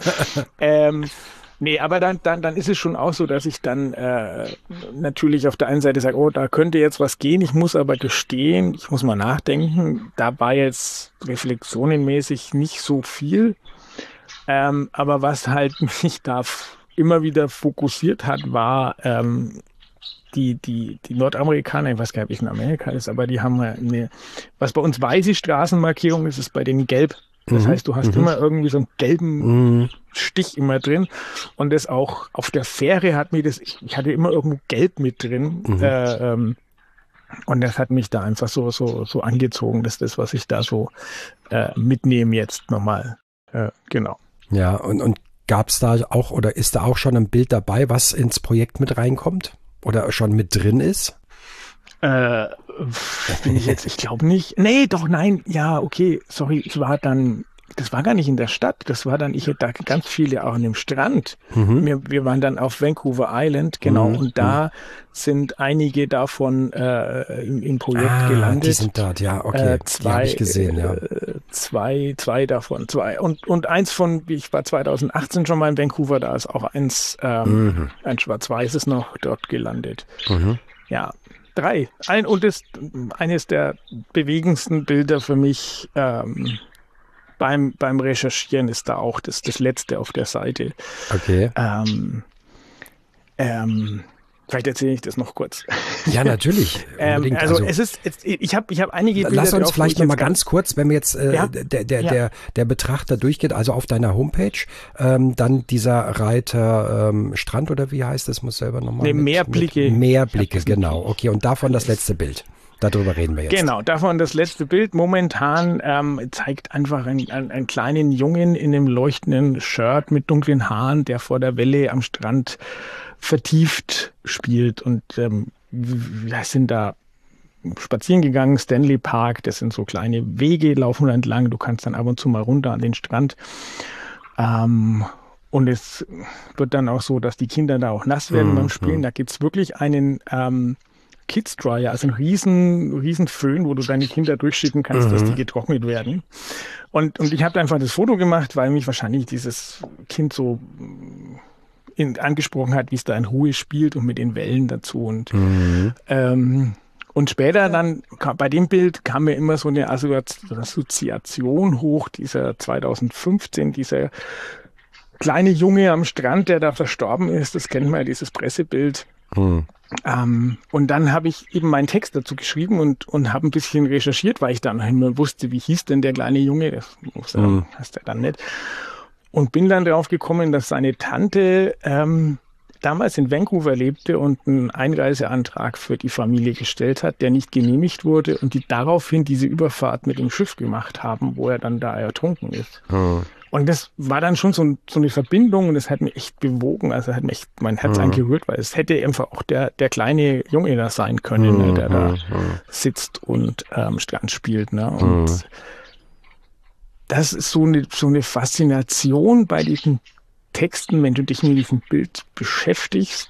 ähm, nee, aber dann, dann, dann ist es schon auch so, dass ich dann äh, natürlich auf der einen Seite sage, oh, da könnte jetzt was gehen, ich muss aber gestehen, ich muss mal nachdenken, da war jetzt reflexionenmäßig nicht so viel, ähm, aber was halt mich da immer wieder fokussiert hat, war ähm, die, die, die Nordamerikaner, ich weiß gar nicht, wie es in Amerika ist, aber die haben eine, was bei uns weiße Straßenmarkierung ist, ist bei denen gelb. Das mhm. heißt, du hast mhm. immer irgendwie so einen gelben mhm. Stich immer drin und das auch auf der Fähre hat mir das, ich hatte immer irgendwo gelb mit drin mhm. äh, ähm, und das hat mich da einfach so, so, so angezogen, das ist das, was ich da so äh, mitnehme jetzt nochmal, äh, genau. Ja, und, und gab es da auch oder ist da auch schon ein Bild dabei, was ins Projekt mit reinkommt oder schon mit drin ist? Äh, bin ich jetzt, ich glaube nicht. Nee, doch, nein, ja, okay, sorry, ich war dann, das war gar nicht in der Stadt, das war dann, ich hatte da ganz viele auch an dem Strand. Mhm. Wir, wir waren dann auf Vancouver Island, genau, mhm. und da mhm. sind einige davon äh, im, im Projekt ah, gelandet. Die sind dort, ja, okay, äh, zwei, die habe ich gesehen, ja. Äh, zwei, zwei davon, zwei. Und, und eins von, ich war zwanzig achtzehn schon mal in Vancouver, da ist auch eins, ähm, mhm. ein schwarz-weißes noch dort gelandet. Mhm. Ja, drei. Ein, und das, eines der bewegendsten Bilder für mich, ähm, Beim, beim Recherchieren ist da auch das, das letzte auf der Seite. Okay. Ähm, Ähm, vielleicht erzähle ich das noch kurz. Ja, natürlich. ähm, also, also es ist, jetzt, ich habe ich hab einige Bilder. Lass uns vielleicht nochmal ganz kurz, wenn wir jetzt äh, ja? der, der, ja. der, der Betrachter durchgeht, also auf deiner Homepage, ähm, dann dieser Reiter ähm, Strand oder wie heißt das, muss selber nochmal. Nee, mit, Meerblicke. Mit Meerblicke, genau. Okay, und davon das letzte Bild. Darüber reden wir jetzt. Genau, davon das letzte Bild. Momentan ähm, zeigt einfach einen, einen, einen kleinen Jungen in einem leuchtenden Shirt mit dunklen Haaren, der vor der Welle am Strand vertieft spielt. Und ähm, wir sind da spazieren gegangen, Stanley Park, das sind so kleine Wege, laufen da entlang. Du kannst dann ab und zu mal runter an den Strand. Ähm, und es wird dann auch so, dass die Kinder da auch nass werden mhm. beim Spielen. Da gibt's wirklich einen ähm, Kids Dryer, also ein riesen, riesen Föhn, wo du deine Kinder durchschicken kannst, mhm. dass die getrocknet werden. Und, und ich habe einfach das Foto gemacht, weil mich wahrscheinlich dieses Kind so in, angesprochen hat, wie es da in Ruhe spielt und mit den Wellen dazu. Und, mhm. ähm, und später dann, bei dem Bild kam mir immer so eine Assoziation hoch, dieser zweitausendfünfzehn, dieser kleine Junge am Strand, der da verstorben ist, das kennt man ja, dieses Pressebild. Mhm. Ähm, und dann habe ich eben meinen Text dazu geschrieben und, und habe ein bisschen recherchiert, weil ich dann noch immer wusste, wie hieß denn der kleine Junge, das muss er, mhm. heißt er dann nicht. Und bin dann drauf gekommen, dass seine Tante ähm, damals in Vancouver lebte und einen Einreiseantrag für die Familie gestellt hat, der nicht genehmigt wurde und die daraufhin diese Überfahrt mit dem Schiff gemacht haben, wo er dann da ertrunken ist. Mhm. Und das war dann schon so, so eine Verbindung und das hat mich echt bewogen, also hat mich echt mein Herz mhm. angerührt, weil es hätte einfach auch der, der kleine Junge da sein können, mhm. ne, der da mhm. sitzt und am ähm, Strand spielt. Ne? Und mhm. das ist so eine, so eine Faszination bei diesen Texten, wenn du dich mit diesem Bild beschäftigst,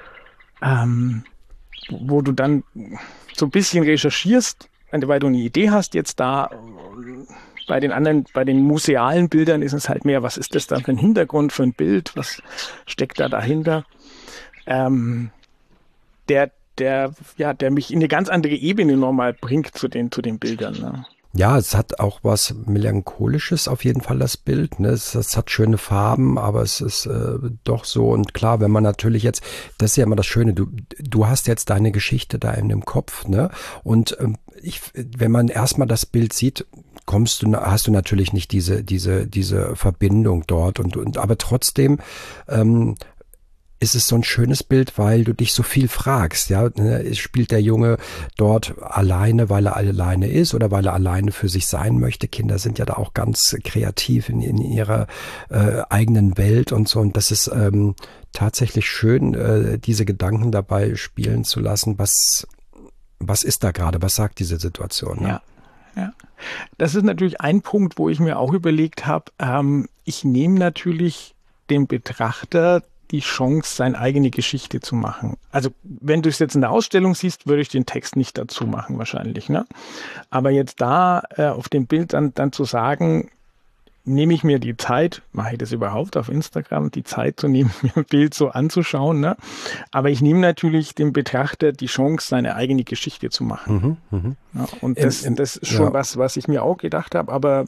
ähm, wo du dann so ein bisschen recherchierst, weil du eine Idee hast jetzt da. Bei den anderen, bei den musealen Bildern ist es halt mehr, was ist das dann für ein Hintergrund, für ein Bild, was steckt da dahinter? Ähm, der, der, ja, der mich in eine ganz andere Ebene nochmal bringt zu den, zu den Bildern. Ne? Ja, es hat auch was Melancholisches auf jeden Fall, das Bild. Ne? Es, es hat schöne Farben, aber es ist äh, doch so. Und klar, wenn man natürlich jetzt, das ist ja immer das Schöne, du, du hast jetzt deine Geschichte da in dem Kopf, ne? Und ähm, ich, wenn man erstmal das Bild sieht, kommst du, hast du natürlich nicht diese, diese, diese Verbindung dort und, und aber trotzdem ähm, ist es so ein schönes Bild, weil du dich so viel fragst, ja, spielt der Junge dort alleine, weil er alleine ist oder weil er alleine für sich sein möchte? Kinder sind ja da auch ganz kreativ in, in ihrer äh, eigenen Welt und so und das ist ähm, tatsächlich schön, äh, diese Gedanken dabei spielen zu lassen, was, was ist da gerade, was sagt diese Situation? Ne? Ja. Ja, das ist natürlich ein Punkt, wo ich mir auch überlegt habe, ähm, ich nehme natürlich dem Betrachter die Chance, seine eigene Geschichte zu machen. Also wenn du es jetzt in der Ausstellung siehst, würde ich den Text nicht dazu machen wahrscheinlich. Ne? Aber jetzt da äh, auf dem Bild dann, dann zu sagen, nehme ich mir die Zeit, mache ich das überhaupt auf Instagram, die Zeit zu nehmen, mir ein Bild so anzuschauen. Ne? Aber ich nehme natürlich dem Betrachter die Chance, seine eigene Geschichte zu machen. Mhm, mh. ja, und das, ähm, das ist schon ja. was, was ich mir auch gedacht habe, aber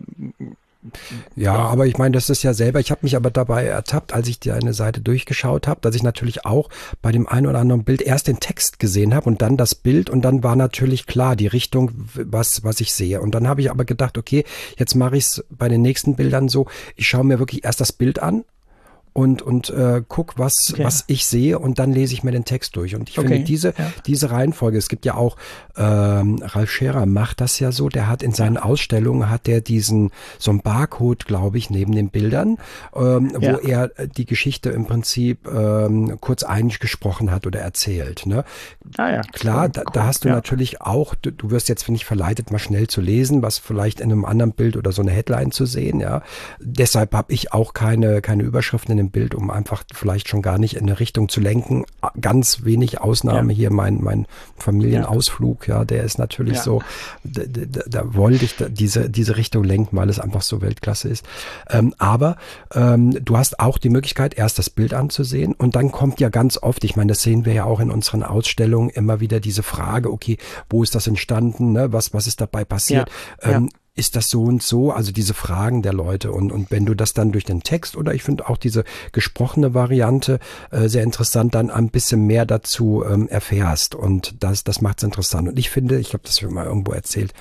Ja, ja, aber ich meine, das ist ja selber, ich habe mich aber dabei ertappt, als ich deine Seite durchgeschaut habe, dass ich natürlich auch bei dem einen oder anderen Bild erst den Text gesehen habe und dann das Bild und dann war natürlich klar die Richtung, was was ich sehe. Und dann habe ich aber gedacht, okay, jetzt mache ich es bei den nächsten Bildern so, ich schaue mir wirklich erst das Bild an und und äh, guck, was okay. was ich sehe und dann lese ich mir den Text durch. Und ich okay. finde diese ja. diese Reihenfolge, es gibt ja auch ähm, Ralf Scherer macht das ja so, der hat in seinen Ausstellungen hat der diesen so ein Barcode, glaube ich, neben den Bildern, ähm, ja. wo er die Geschichte im Prinzip ähm, kurz eingesprochen hat oder erzählt. Ne? Ah ja, klar, cool. da, da hast du ja. natürlich auch, du, du wirst jetzt, finde ich, verleitet, mal schnell zu lesen, was vielleicht in einem anderen Bild oder so eine Headline zu sehen. Ja, deshalb habe ich auch keine keine Überschriften in dem Bild, um einfach vielleicht schon gar nicht in eine Richtung zu lenken. Ganz wenig Ausnahme ja. hier, mein mein Familienausflug, ja, der ist natürlich ja. so, da, da, da wollte ich da diese diese Richtung lenken, weil es einfach so Weltklasse ist. Ähm, aber ähm, du hast auch die Möglichkeit, erst das Bild anzusehen und dann kommt ja ganz oft, ich meine, das sehen wir ja auch in unseren Ausstellungen, immer wieder diese Frage, okay, wo ist das entstanden, ne? was was ist dabei passiert? Ja. Ähm, ja. ist das so und so? Also diese Fragen der Leute. Und, und wenn du das dann durch den Text oder ich finde auch diese gesprochene Variante äh, sehr interessant, dann ein bisschen mehr dazu ähm, erfährst. Und das, das macht es interessant. Und ich finde, ich habe das schon mal irgendwo erzählt,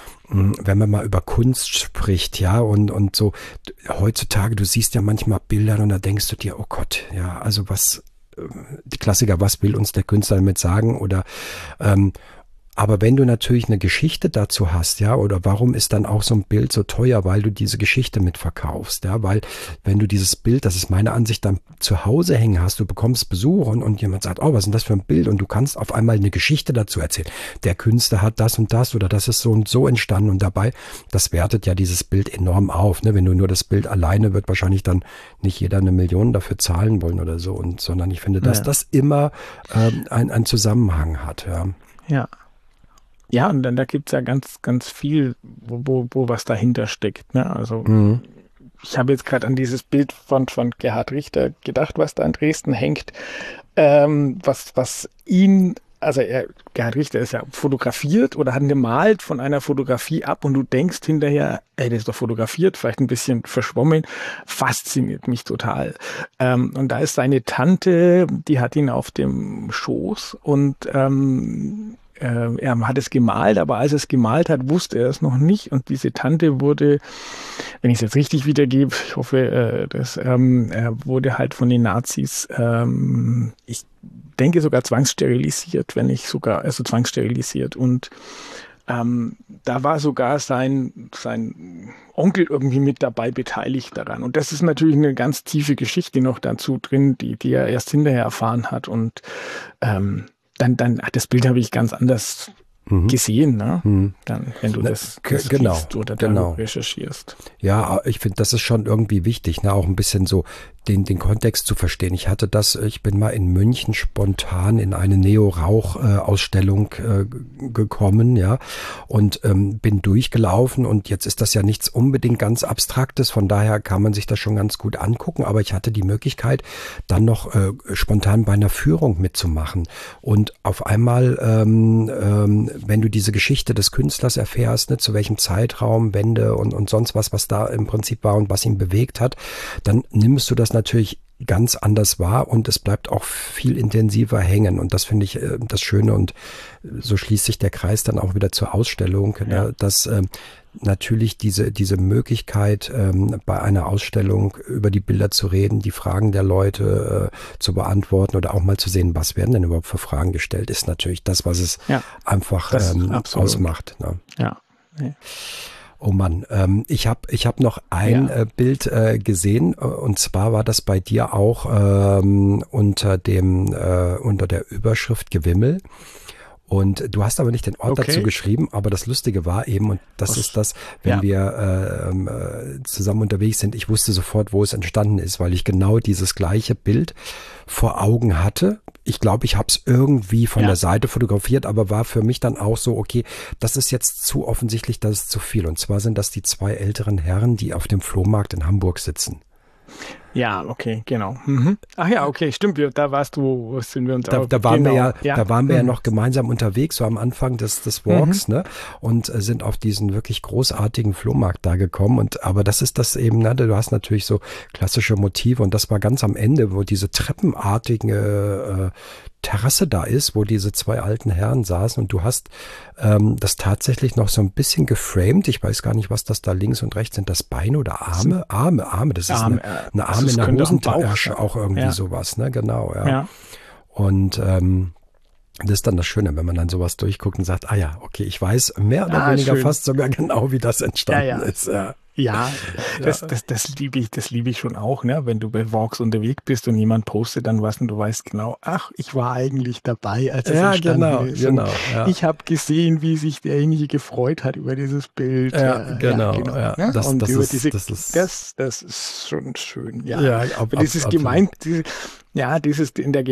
wenn man mal über Kunst spricht, ja, und, und so heutzutage, du siehst ja manchmal Bilder und da denkst du dir, oh Gott, ja, also was, die Klassiker, was will uns der Künstler damit sagen oder ähm, aber wenn du natürlich eine Geschichte dazu hast, ja, oder warum ist dann auch so ein Bild so teuer, weil du diese Geschichte mitverkaufst, ja, weil wenn du dieses Bild, das ist meine Ansicht, dann zu Hause hängen hast, du bekommst Besuch und, und jemand sagt, oh, was ist denn das für ein Bild und du kannst auf einmal eine Geschichte dazu erzählen. Der Künstler hat das und das oder das ist so und so entstanden und dabei, das wertet ja dieses Bild enorm auf, ne, wenn du nur das Bild alleine, wird wahrscheinlich dann nicht jeder eine Million dafür zahlen wollen oder so und, sondern ich finde, dass ja. das immer ähm, ein, einen Zusammenhang hat, ja. Ja. Ja, und dann da gibt's ja ganz, ganz viel, wo, wo, wo was dahinter steckt. Ne? Also mhm. ich habe jetzt gerade an dieses Bild von, von Gerhard Richter gedacht, was da in Dresden hängt, ähm, was, was ihn, also er, Gerhard Richter ist ja fotografiert oder hat gemalt von einer Fotografie ab und du denkst hinterher, ey, das ist doch fotografiert, vielleicht ein bisschen verschwommen, fasziniert mich total. Ähm, und da ist seine Tante, die hat ihn auf dem Schoß und ähm, er hat es gemalt, aber als er es gemalt hat, wusste er es noch nicht. Und diese Tante wurde, wenn ich es jetzt richtig wiedergebe, ich hoffe, das ähm, er wurde halt von den Nazis, ähm, ich denke sogar zwangssterilisiert, wenn nicht sogar, also zwangssterilisiert. Und ähm, da war sogar sein, sein Onkel irgendwie mit dabei beteiligt daran. Und das ist natürlich eine ganz tiefe Geschichte noch dazu drin, die, die er erst hinterher erfahren hat. Und ähm, Dann, dann, ach, das Bild habe ich ganz anders mhm. gesehen, ne? Mhm. Dann, wenn du das, das genau, liest oder genau. recherchierst. Ja, ich finde, das ist schon irgendwie wichtig, ne? Auch ein bisschen so den, den Kontext zu verstehen. Ich hatte das, ich bin mal in München spontan in eine Neo-Rauch-Ausstellung äh, gekommen, ja, und ähm, bin durchgelaufen und jetzt ist das ja nichts unbedingt ganz Abstraktes, von daher kann man sich das schon ganz gut angucken, aber ich hatte die Möglichkeit, dann noch äh, spontan bei einer Führung mitzumachen und auf einmal, ähm, ähm, wenn du diese Geschichte des Künstlers erfährst, ne, zu welchem Zeitraum, Wende und, und sonst was, was da im Prinzip war und was ihn bewegt hat, dann nimmst du das natürlich ganz anders wahr und es bleibt auch viel intensiver hängen und das finde ich äh, das Schöne und so schließt sich der Kreis dann auch wieder zur Ausstellung, ja. ne, dass äh, natürlich diese diese Möglichkeit ähm, bei einer Ausstellung über die Bilder zu reden, die Fragen der Leute äh, zu beantworten oder auch mal zu sehen, was werden denn überhaupt für Fragen gestellt, ist natürlich das, was es ja, einfach ähm, ausmacht. Ne? Ja. ja. Oh Mann, ähm, ich habe ich hab noch ein ja. äh, Bild äh, gesehen äh, und zwar war das bei dir auch ähm, unter dem äh, unter der Überschrift Gewimmel. Und du hast aber nicht den Ort okay. dazu geschrieben, aber das Lustige war eben, und das Was? ist das, wenn ja. wir äh, äh, zusammen unterwegs sind, ich wusste sofort, wo es entstanden ist, weil ich genau dieses gleiche Bild vor Augen hatte. Ich glaube, ich habe es irgendwie von ja. der Seite fotografiert, aber war für mich dann auch so, okay, das ist jetzt zu offensichtlich, das ist zu viel. Und zwar sind das die zwei älteren Herren, die auf dem Flohmarkt in Hamburg sitzen. Ja, okay, genau. Mhm. Ach ja, okay, stimmt. Wir, da warst du, sind wir uns da, auch, da waren genau. wir ja, ja, da waren wir mhm. ja noch gemeinsam unterwegs, so am Anfang des des Walks, mhm. ne? Und äh, sind auf diesen wirklich großartigen Flohmarkt da gekommen. Und aber das ist das eben, ne? Du hast natürlich so klassische Motive und das war ganz am Ende, wo diese treppenartige äh, Terrasse da ist, wo diese zwei alten Herren saßen und du hast ähm, das tatsächlich noch so ein bisschen geframed. Ich weiß gar nicht, was das da links und rechts sind. Das Bein oder Arme? Arme, Arme. Das ist Arme, eine, eine Arme also in der Hosentasche, auch irgendwie ja. sowas, ne? Genau, ja. ja. Und ähm, das ist dann das Schöne, wenn man dann sowas durchguckt und sagt, ah ja, okay, ich weiß mehr oder ah, weniger schön. fast sogar genau, wie das entstanden ja, ja. ist. Ja. Ja, das, das, das liebe ich, das liebe ich schon auch, ne? Wenn du bei Walks unterwegs bist und jemand postet dann was und du weißt genau, ach, ich war eigentlich dabei, als es ja, entstanden genau, ist. Genau, ja. Ich habe gesehen, wie sich derjenige gefreut hat über dieses Bild. Ja, genau. Ja, genau ja. Ja. Das, und das, über ist, diese, das, ist, das, das ist schon schön. Ja, ja ab, ab, dieses gemeint, diese, ja, dieses in der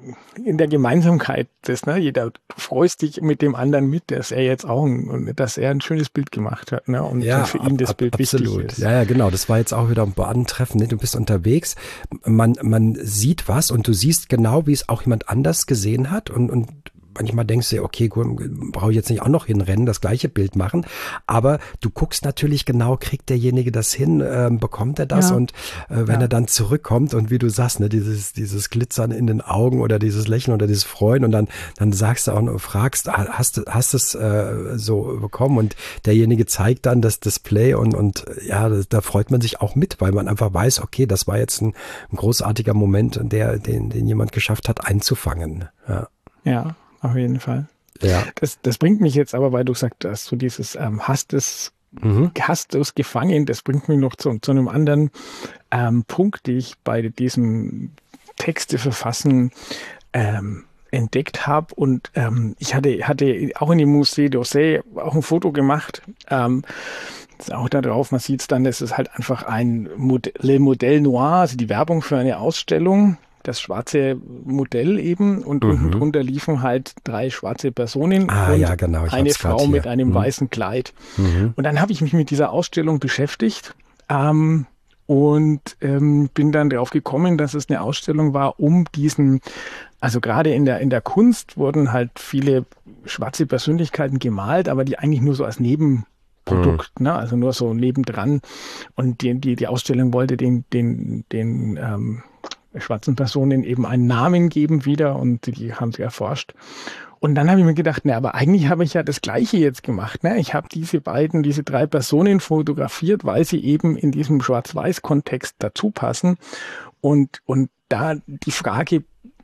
in der Gemeinsamkeit, das, ne, jeder, du freust dich mit dem anderen mit, dass er jetzt auch, ein, dass er ein schönes Bild gemacht hat, ne, und ja, für ihn das ab, Bild ab, wichtig absolut. ist. Ja, ja, genau, das war jetzt auch wieder ein Bahntreffen, ne? Du bist unterwegs, man, man sieht was und du siehst genau, wie es auch jemand anders gesehen hat und, und manchmal denkst du, okay, brauche ich jetzt nicht auch noch hinrennen, das gleiche Bild machen, aber du guckst natürlich genau, kriegt derjenige das hin, äh, bekommt er das, ja. und äh, wenn ja. er dann zurückkommt und wie du sagst, ne, dieses, dieses Glitzern in den Augen oder dieses Lächeln oder dieses Freuen und dann, dann sagst du auch noch, fragst, hast du, hast es äh, so bekommen und derjenige zeigt dann das Display und, und ja, das, da freut man sich auch mit, weil man einfach weiß, okay, das war jetzt ein, ein großartiger Moment, der, den, den jemand geschafft hat, einzufangen. Ja, ja, auf jeden Fall. Ja. Das, das bringt mich jetzt aber, weil du sagst, dass du dieses ähm, hast es, mhm. hast du es gefangen, das bringt mich noch zu, zu einem anderen ähm, Punkt, den ich bei diesem Texte verfassen ähm, entdeckt habe. Und ähm, ich hatte, hatte auch in dem Musée d'Orsay auch ein Foto gemacht. Ähm, das ist auch da drauf, man sieht es dann, es ist halt einfach ein Mod- Le Modèle Noir, also die Werbung für eine Ausstellung. Das schwarze Modell eben und mhm. unten drunter liefen halt drei schwarze Personen ah, und ja, genau. eine Frau mit einem mhm. weißen Kleid. Mhm. Und dann habe ich mich mit dieser Ausstellung beschäftigt ähm, und ähm, bin dann drauf gekommen, dass es eine Ausstellung war, um diesen, also gerade in der, in der Kunst wurden halt viele schwarze Persönlichkeiten gemalt, aber die eigentlich nur so als Nebenprodukt, mhm. ne? Also nur so nebendran. Und die, die, die Ausstellung wollte den, den, den ähm, schwarzen Personen eben einen Namen geben wieder und die haben sie erforscht. Und dann habe ich mir gedacht, na, aber eigentlich habe ich ja das Gleiche jetzt gemacht. Ne? Ich habe diese beiden, diese drei Personen fotografiert, weil sie eben in diesem Schwarz-Weiß-Kontext dazu passen. Und, und da die Frage,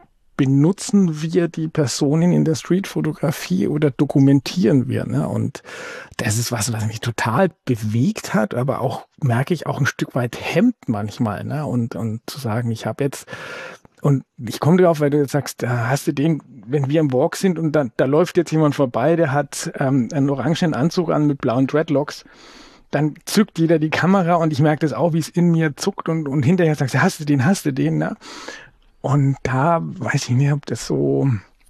benutzen wir die Personen in der Streetfotografie oder dokumentieren wir? Ne? Und das ist was, was mich total bewegt hat, aber auch, merke ich, auch ein Stück weit hemmt manchmal. Ne? Und, und zu sagen, ich habe jetzt, und ich komme drauf, weil du jetzt sagst, da hast du den, wenn wir im Walk sind und da, da läuft jetzt jemand vorbei, der hat ähm, einen orangen Anzug an mit blauen Dreadlocks, dann zückt jeder die Kamera und ich merke das auch, wie es in mir zuckt und, und hinterher sagst du, hast du den, hast du den, ne? Und da weiß ich nicht, ob das so,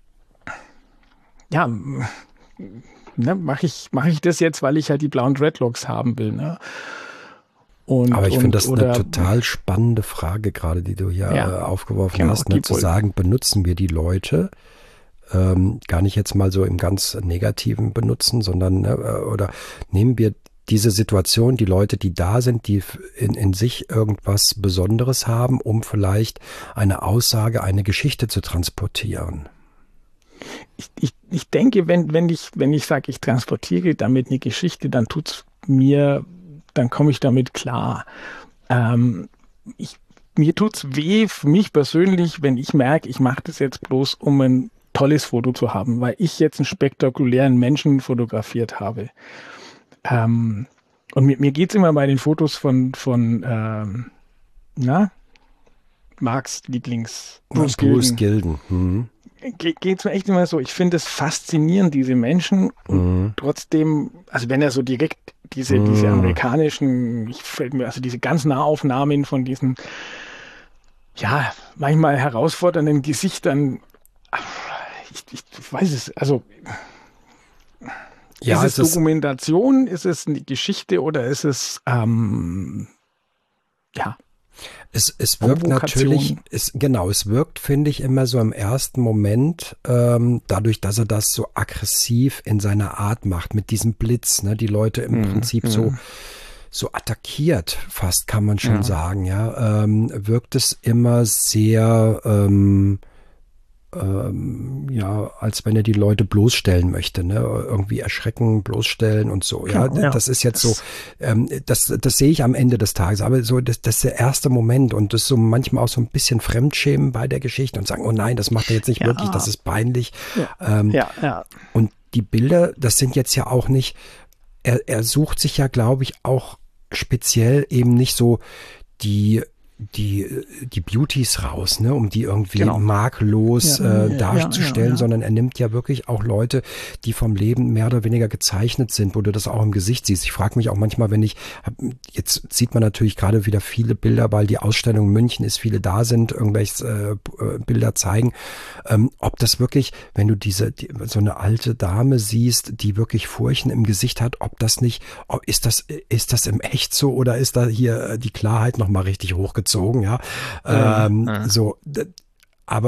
ja, ne, mache ich, mach ich das jetzt, weil ich halt die blauen Dreadlocks haben will. Ne? Und, Aber ich finde das oder, eine total spannende Frage gerade, die du hier ja, äh, aufgeworfen genau, hast, ne, zu sagen, benutzen wir die Leute, ähm, gar nicht jetzt mal so im ganz Negativen benutzen, sondern ne, oder nehmen wir diese Situation, die Leute, die da sind, die in, in sich irgendwas Besonderes haben, um vielleicht eine Aussage, eine Geschichte zu transportieren. Ich, ich, ich denke, wenn, wenn ich, wenn ich sage, ich transportiere damit eine Geschichte, dann tut's mir, dann komme ich damit klar. Ähm, ich, mir tut's weh, für mich persönlich, wenn ich merke, ich mache das jetzt bloß, um ein tolles Foto zu haben, weil ich jetzt einen spektakulären Menschen fotografiert habe. Ähm, und mir, mir geht es immer bei den Fotos von, von ähm, na, Marks Lieblings Bruce Gilden. Bruce Gilden. Mhm. Ge geht es mir echt immer so, ich finde es faszinierend, diese Menschen und mhm. trotzdem, also wenn er so direkt diese, mhm. diese amerikanischen, ich fällt mir, also diese ganz Nahaufnahmen von diesen, ja, manchmal herausfordernden Gesichtern, ich, ich weiß es, also Ja, ist es, es Dokumentation, ist es eine Geschichte oder ist es, ähm, ja. Es, es wirkt natürlich, es, genau, es wirkt, finde ich, immer so im ersten Moment, ähm, dadurch, dass er das so aggressiv in seiner Art macht, mit diesem Blitz, ne, die Leute im mhm. Prinzip mhm. so, so attackiert, fast kann man schon ja. sagen, ja, ähm, wirkt es immer sehr, ähm, Ähm, ja, als wenn er die Leute bloßstellen möchte, ne? Irgendwie erschrecken, bloßstellen und so. Ja, ja, ja. Das ist jetzt so, ähm, das, das sehe ich am Ende des Tages, aber so, das, das ist der erste Moment und das ist so manchmal auch so ein bisschen Fremdschämen bei der Geschichte und sagen, oh nein, das macht er jetzt nicht ja. wirklich, das ist peinlich. Ja. Ähm, ja, ja. Und die Bilder, das sind jetzt ja auch nicht, er, er sucht sich ja, glaube ich, auch speziell eben nicht so die die die Beauties raus, ne, um die irgendwie genau. makellos ja, äh, darzustellen, ja, ja, ja. sondern er nimmt ja wirklich auch Leute, die vom Leben mehr oder weniger gezeichnet sind, wo du das auch im Gesicht siehst. Ich frage mich auch manchmal, wenn ich, jetzt sieht man natürlich gerade wieder viele Bilder, weil die Ausstellung in München ist, viele da sind, irgendwelche äh, Bilder zeigen, ähm, ob das wirklich, wenn du diese die, so eine alte Dame siehst, die wirklich Furchen im Gesicht hat, ob das nicht, ob, ist das ist das im Echt so oder ist da hier die Klarheit nochmal richtig hochgezogen? Gezogen, ja, ähm, ja. so, aber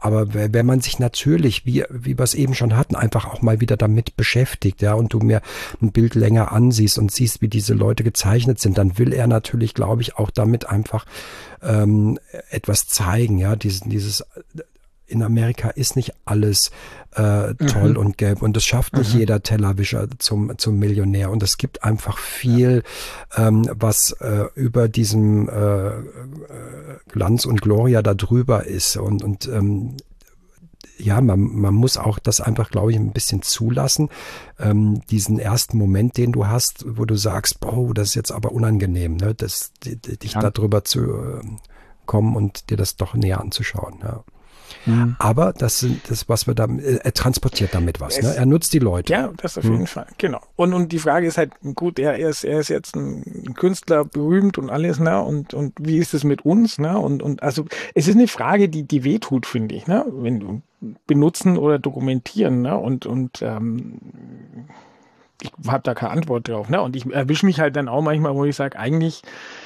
aber wenn man sich natürlich, wie, wie wir es eben schon hatten, einfach auch mal wieder damit beschäftigt, ja, und du mir ein Bild länger ansiehst und siehst, wie diese Leute gezeichnet sind, dann will er natürlich, glaube ich, auch damit einfach ähm, etwas zeigen, ja, diesen, dieses in Amerika ist nicht alles äh, toll mhm. und gelb und es schafft nicht mhm. jeder Tellerwischer zum, zum Millionär und es gibt einfach viel, ja. ähm, was äh, über diesem äh, Glanz und Gloria da drüber ist und, und ähm, ja, man, man muss auch das einfach, glaube ich, ein bisschen zulassen, ähm, diesen ersten Moment, den du hast, wo du sagst, boah, das ist jetzt aber unangenehm, ne, das, die, die, dich ja. da drüber zu äh, kommen und dir das doch näher anzuschauen, ja. Mhm. Aber das sind das, was wir da, er transportiert damit was, ne? Er nutzt die Leute. Ja, das auf jeden mhm. Fall, genau. Und, und die Frage ist halt, gut, er ist, er ist jetzt ein Künstler, berühmt und alles, ne? Und, und wie ist es mit uns, ne? Und, und also, es ist eine Frage, die, die wehtut, finde ich, ne? Wenn du benutzen oder dokumentieren, ne? Und, und, ähm, ich habe da keine Antwort drauf, ne? Und ich erwische mich halt dann auch manchmal, wo ich sage, eigentlich,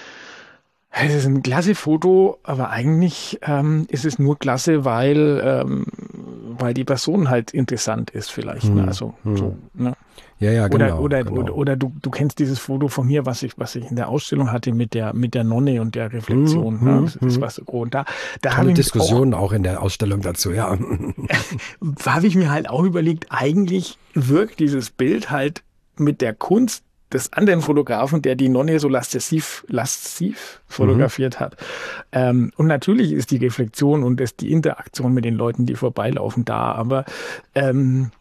es ist ein klasse Foto, aber eigentlich ähm, ist es nur klasse, weil, ähm, weil die Person halt interessant ist vielleicht. Hm, ne? Also hm. so, ne? Ja, ja, genau. Oder, oder, genau. oder, oder du, du kennst dieses Foto von mir, was ich, was ich in der Ausstellung hatte mit der, mit der Nonne und der Reflexion. Hm, ne? hm, Das ist was so. Und da, da habe ich Diskussionen auch, auch in der Ausstellung dazu, ja. habe ich mir halt auch überlegt, eigentlich wirkt dieses Bild halt mit der Kunst des anderen Fotografen, der die Nonne so lasziv, lasziv fotografiert mhm. hat. Ähm, und natürlich ist die Reflexion und das, die Interaktion mit den Leuten, die vorbeilaufen, da. Aber ähm,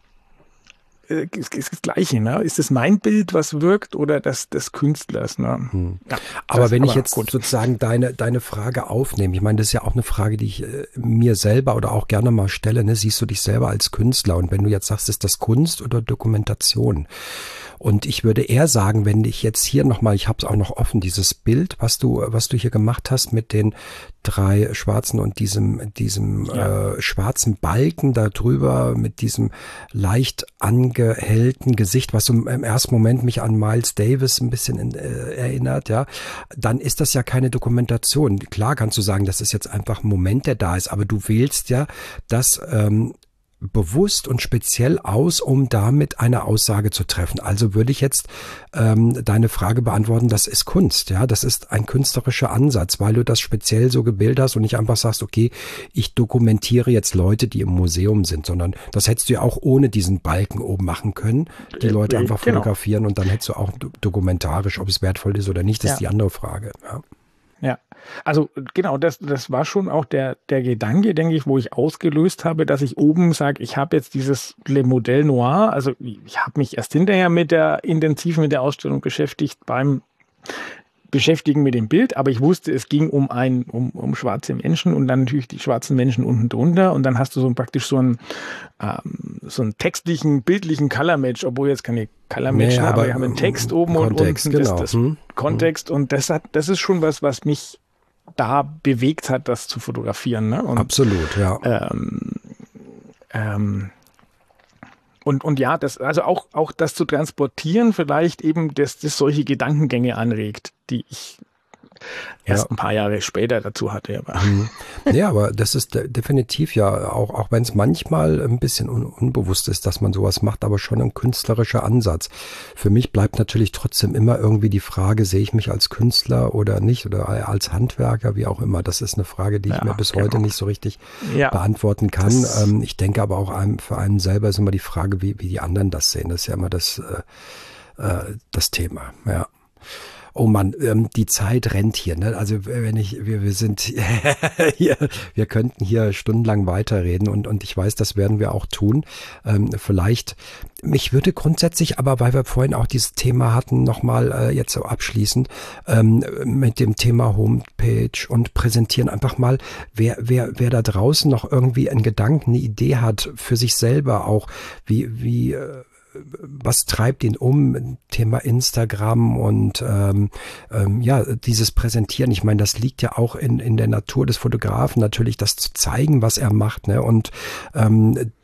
es ist das Gleiche, ne? Ist es mein Bild, was wirkt, oder das des Künstlers? Ne? Hm. Ja, aber das, wenn aber ich jetzt gut. sozusagen deine, deine Frage aufnehme, ich meine, das ist ja auch eine Frage, die ich äh, mir selber oder auch gerne mal stelle, ne? Siehst du dich selber als Künstler? Und wenn du jetzt sagst, ist das Kunst oder Dokumentation? Und ich würde eher sagen, wenn ich jetzt hier nochmal, ich habe es auch noch offen, dieses Bild, was du, was du hier gemacht hast mit den drei Schwarzen und diesem, diesem ja. äh, schwarzen Balken da drüber, mit diesem leicht angehellten Gesicht, was so im ersten Moment mich an Miles Davis ein bisschen in, äh, erinnert, ja, dann ist das ja keine Dokumentation. Klar kannst du sagen, das ist jetzt einfach ein Moment, der da ist, aber du wählst ja das ähm, bewusst und speziell aus, um damit eine Aussage zu treffen. Also würde ich jetzt ähm, deine Frage beantworten, das ist Kunst, ja, das ist ein künstlerischer Ansatz, weil du das speziell so gebildet hast und nicht einfach sagst, okay, ich dokumentiere jetzt Leute, die im Museum sind, sondern das hättest du ja auch ohne diesen Balken oben machen können, die Leute einfach genau. fotografieren und dann hättest du auch dokumentarisch, ob es wertvoll ist oder nicht, das ja. ist die andere Frage, ja. Ja, also genau, das, das war schon auch der, der Gedanke, denke ich, wo ich ausgelöst habe, dass ich oben sage, ich habe jetzt dieses Le Modèle Noir, also ich habe mich erst hinterher mit der intensiv mit der Ausstellung beschäftigt beim Beschäftigen mit dem Bild, aber ich wusste, es ging um ein um, um schwarze Menschen und dann natürlich die schwarzen Menschen unten drunter und dann hast du so praktisch so einen ähm, so einen textlichen, bildlichen Color Match, obwohl jetzt keine Color Match, nee, aber wir haben einen Text oben Kontext, und unten, genau. das, das hm. Kontext hm. und das hat, das ist schon was, was mich da bewegt hat, das zu fotografieren. Ne? Und, absolut, ja. Ähm, ähm, Und, und ja, das, also auch, auch das zu transportieren vielleicht eben, dass das solche Gedankengänge anregt, die ich erst ja. ein paar Jahre später dazu hatte. Aber. Mhm. Ja, aber das ist de- definitiv ja, auch, auch wenn es manchmal ein bisschen un- unbewusst ist, dass man sowas macht, aber schon ein künstlerischer Ansatz. Für mich bleibt natürlich trotzdem immer irgendwie die Frage, sehe ich mich als Künstler oder nicht oder als Handwerker, wie auch immer. Das ist eine Frage, die ja, ich mir bis genau. heute nicht so richtig ja. beantworten kann. Ähm, ich denke aber auch einem, für einen selber ist immer die Frage, wie, wie die anderen das sehen. Das ist ja immer das, äh, äh, das Thema, ja. Oh Mann, ähm, die Zeit rennt hier, ne? Also wenn ich, wir, wir sind hier, wir könnten hier stundenlang weiterreden und, und ich weiß, das werden wir auch tun. Ähm, vielleicht, mich würde grundsätzlich, aber weil wir vorhin auch dieses Thema hatten, nochmal äh, jetzt so abschließend, ähm, mit dem Thema Homepage und Präsentieren einfach mal, wer, wer, wer da draußen noch irgendwie einen Gedanken, eine Idee hat für sich selber auch, wie, wie, äh, was treibt ihn um? Thema Instagram und ähm, ähm, ja, dieses Präsentieren. Ich meine, das liegt ja auch in in der Natur des Fotografen natürlich, das zu zeigen, was er macht, ne? Und ähm,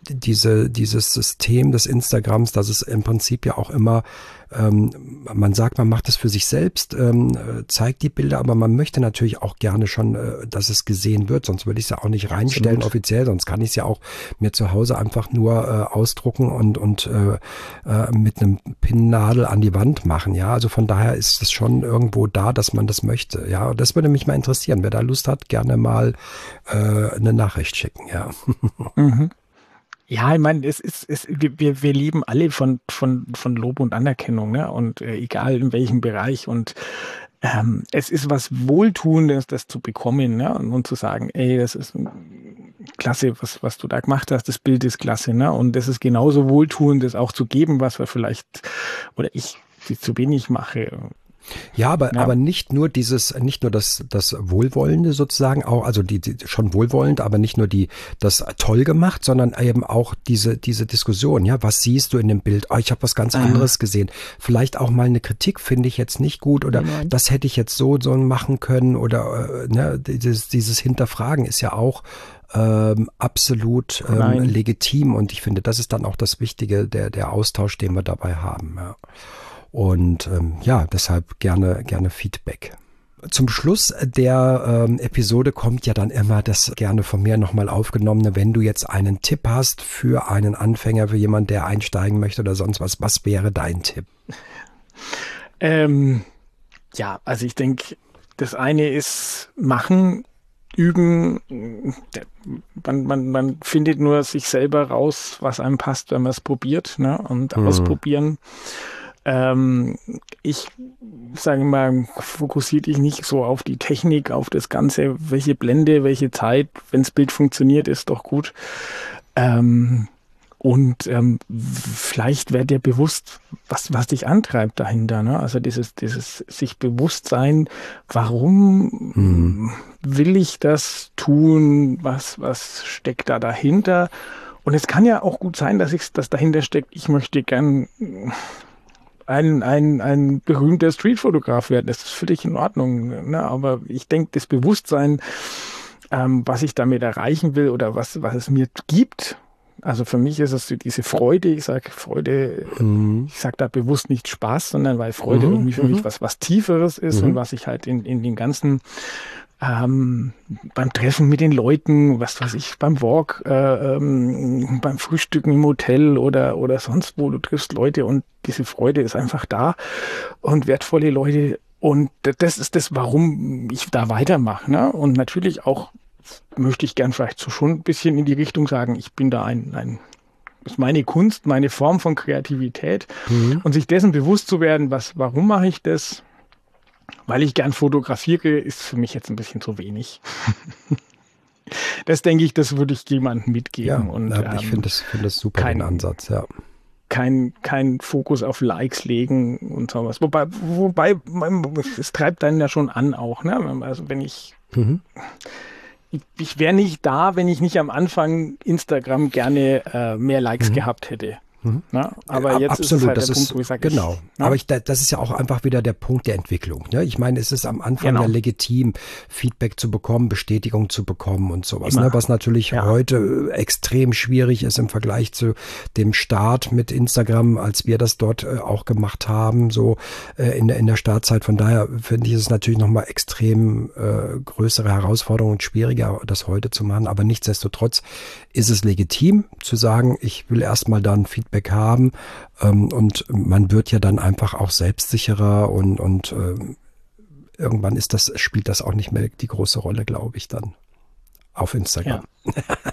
diese, dieses System des Instagrams, dass es im Prinzip ja auch immer, ähm, man sagt, man macht es für sich selbst, ähm, zeigt die Bilder, aber man möchte natürlich auch gerne schon, äh, dass es gesehen wird, sonst würde ich es ja auch nicht reinstellen Absolut. offiziell, sonst kann ich es ja auch mir zu Hause einfach nur äh, ausdrucken und, und äh, äh, mit einem Pinnnadel an die Wand machen, ja, also von daher ist es schon irgendwo da, dass man das möchte, ja, das würde mich mal interessieren, wer da Lust hat, gerne mal äh, eine Nachricht schicken, ja. Mhm. Ja, ich meine, es ist, es, wir, wir leben alle von, von, von Lob und Anerkennung, ne? Und äh, egal in welchem Bereich. Und ähm, es ist was Wohltuendes, das zu bekommen, ne? Und, und zu sagen, ey, das ist klasse, was, was du da gemacht hast, das Bild ist klasse, ne? Und das ist genauso wohltuend, das auch zu geben, was wir vielleicht, oder ich zu wenig mache. Ja, aber, ja. aber nicht nur dieses, nicht nur das, das Wohlwollende sozusagen, auch, also die, die schon wohlwollend, aber nicht nur die, das toll gemacht, sondern eben auch diese, diese Diskussion, ja, was siehst du in dem Bild? Oh, ich habe was ganz anderes gesehen. Vielleicht auch mal eine Kritik finde ich jetzt nicht gut oder mhm. das hätte ich jetzt so, so machen können oder, ne, dieses, dieses Hinterfragen ist ja auch, Ähm, absolut ähm, legitim und ich finde, das ist dann auch das Wichtige, der, der Austausch, den wir dabei haben, ja. Und ähm, ja, deshalb gerne, gerne Feedback. Zum Schluss der ähm, Episode kommt ja dann immer das gerne von mir nochmal aufgenommene, wenn du jetzt einen Tipp hast für einen Anfänger, für jemanden, der einsteigen möchte oder sonst was, was wäre dein Tipp? Ähm, ja, also ich denke, das eine ist machen, üben. Man, man, man findet nur sich selber raus, was einem passt, wenn man es probiert, ne? Und mhm. ausprobieren. Ähm, ich sage mal, fokussiere dich nicht so auf die Technik, auf das Ganze, welche Blende, welche Zeit, wenn das Bild funktioniert, ist doch gut. Ähm, und ähm, vielleicht wird dir bewusst, was, was dich antreibt dahinter, ne? Also dieses, dieses sich bewusst sein, warum mhm. will ich das tun, was, was steckt da dahinter? Und es kann ja auch gut sein, dass ich, dass dahinter steckt, ich möchte gern Ein, ein, ein berühmter Streetfotograf werden, das ist völlig in Ordnung. Ne? Aber ich denke, das Bewusstsein, ähm, was ich damit erreichen will oder was, was es mir gibt, also für mich ist es diese Freude, ich sage Freude, mhm. ich sage da bewusst nicht Spaß, sondern weil Freude mhm. irgendwie für mhm. mich was, was Tieferes ist mhm. und was ich halt in, in den ganzen Ähm, beim Treffen mit den Leuten, was weiß ich, beim Walk, äh, ähm, beim Frühstücken im Hotel oder, oder sonst wo, du triffst Leute und diese Freude ist einfach da und wertvolle Leute und das ist das, warum ich da weitermache, ne? Und natürlich auch möchte ich gern vielleicht so schon ein bisschen in die Richtung sagen, ich bin da ein, ein das ist meine Kunst, meine Form von Kreativität mhm. und sich dessen bewusst zu werden, was, warum mache ich das? Weil ich gern fotografiere, ist für mich jetzt ein bisschen zu wenig. Das denke ich, das würde ich jemandem mitgeben. Ja, und, ja, ich ähm, finde das, find das super, kein, den Ansatz, ja. Kein, kein Fokus auf Likes legen und sowas. Wobei, wobei, es treibt einen ja schon an auch, ne? Also wenn ich, mhm. ich, ich wäre nicht da, wenn ich nicht am Anfang Instagram gerne äh, mehr Likes mhm. gehabt hätte. Mhm. Na, aber jetzt Absolut, ist es halt das der ist, Punkt, wo ich sage, genau. Ich, aber ich, das ist ja auch einfach wieder der Punkt der Entwicklung. Ne? Ich meine, es ist am Anfang genau. ja legitim, Feedback zu bekommen, Bestätigung zu bekommen und sowas. Ne? Was natürlich ja. heute extrem schwierig ist im Vergleich zu dem Start mit Instagram, als wir das dort äh, auch gemacht haben, so äh, in, der, in der Startzeit. Von daher finde ich es natürlich nochmal extrem äh, größere Herausforderung und schwieriger, das heute zu machen. Aber nichtsdestotrotz ist es legitim zu sagen, ich will erstmal dann Feedback haben ähm, und man wird ja dann einfach auch selbstsicherer und, und ähm, irgendwann ist das, spielt das auch nicht mehr die große Rolle, glaube ich, dann auf Instagram. Ja.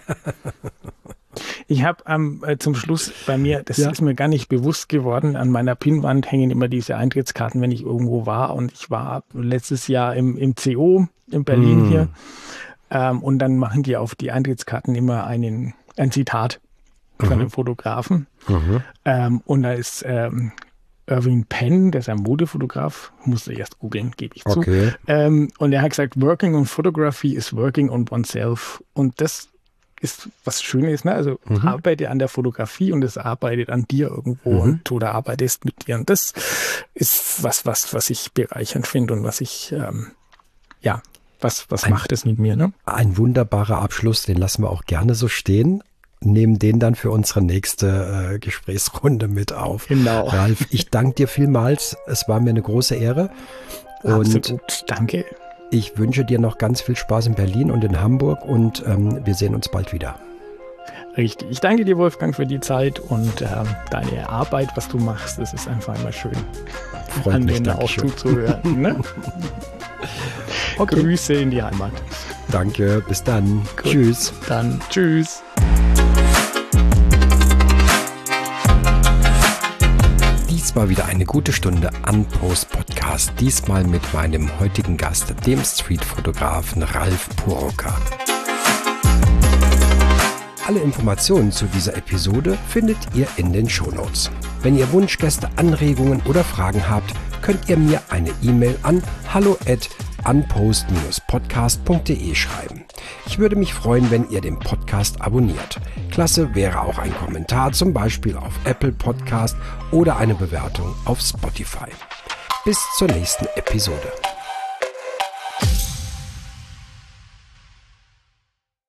Ich habe ähm, zum Schluss bei mir, das ja. ist mir gar nicht bewusst geworden, an meiner Pinnwand hängen immer diese Eintrittskarten, wenn ich irgendwo war und ich war letztes Jahr im, im C O in Berlin mm. hier ähm, und dann machen die auf die Eintrittskarten immer einen, ein Zitat von einem Fotografen. Mhm. Ähm, und da ist ähm, Irving Penn, der ist ein Modefotograf, musste erst googeln, gebe ich okay. zu. Ähm, und er hat gesagt, working on photography is working on oneself. Und das ist was Schönes, ne? Also mhm. arbeite an der Fotografie und es arbeitet an dir irgendwo mhm. und du da arbeitest mit dir. Und das ist was, was, was ich bereichernd finde und was ich, ähm, ja, was, was ein, macht es mit mir, ne? Ein wunderbarer Abschluss, den lassen wir auch gerne so stehen. nehmen den dann für unsere nächste äh, Gesprächsrunde mit auf. Genau. Ralf, ich danke dir vielmals. Es war mir eine große Ehre. Und absolut, danke. Ich wünsche dir noch ganz viel Spaß in Berlin und in Hamburg und ähm, wir sehen uns bald wieder. Richtig. Ich danke dir, Wolfgang, für die Zeit und äh, deine Arbeit, was du machst. Es ist einfach immer schön, freut an mich, denen auch zuzuhören. Ne? Okay. Grüße in die Heimat. Danke, bis dann. Gut. Tschüss. Dann tschüss. Dies war wieder eine gute Stunde Unpost Podcast, diesmal mit meinem heutigen Gast, dem Streetfotografen Ralf Puroka. Alle Informationen zu dieser Episode findet ihr in den Shownotes. Wenn ihr Wunschgäste, Anregungen oder Fragen habt, könnt ihr mir eine E-Mail an hallo at unpost dash podcast punkt de schreiben. Ich würde mich freuen, wenn ihr den Podcast abonniert. Klasse wäre auch ein Kommentar, zum Beispiel auf Apple Podcast oder eine Bewertung auf Spotify. Bis zur nächsten Episode.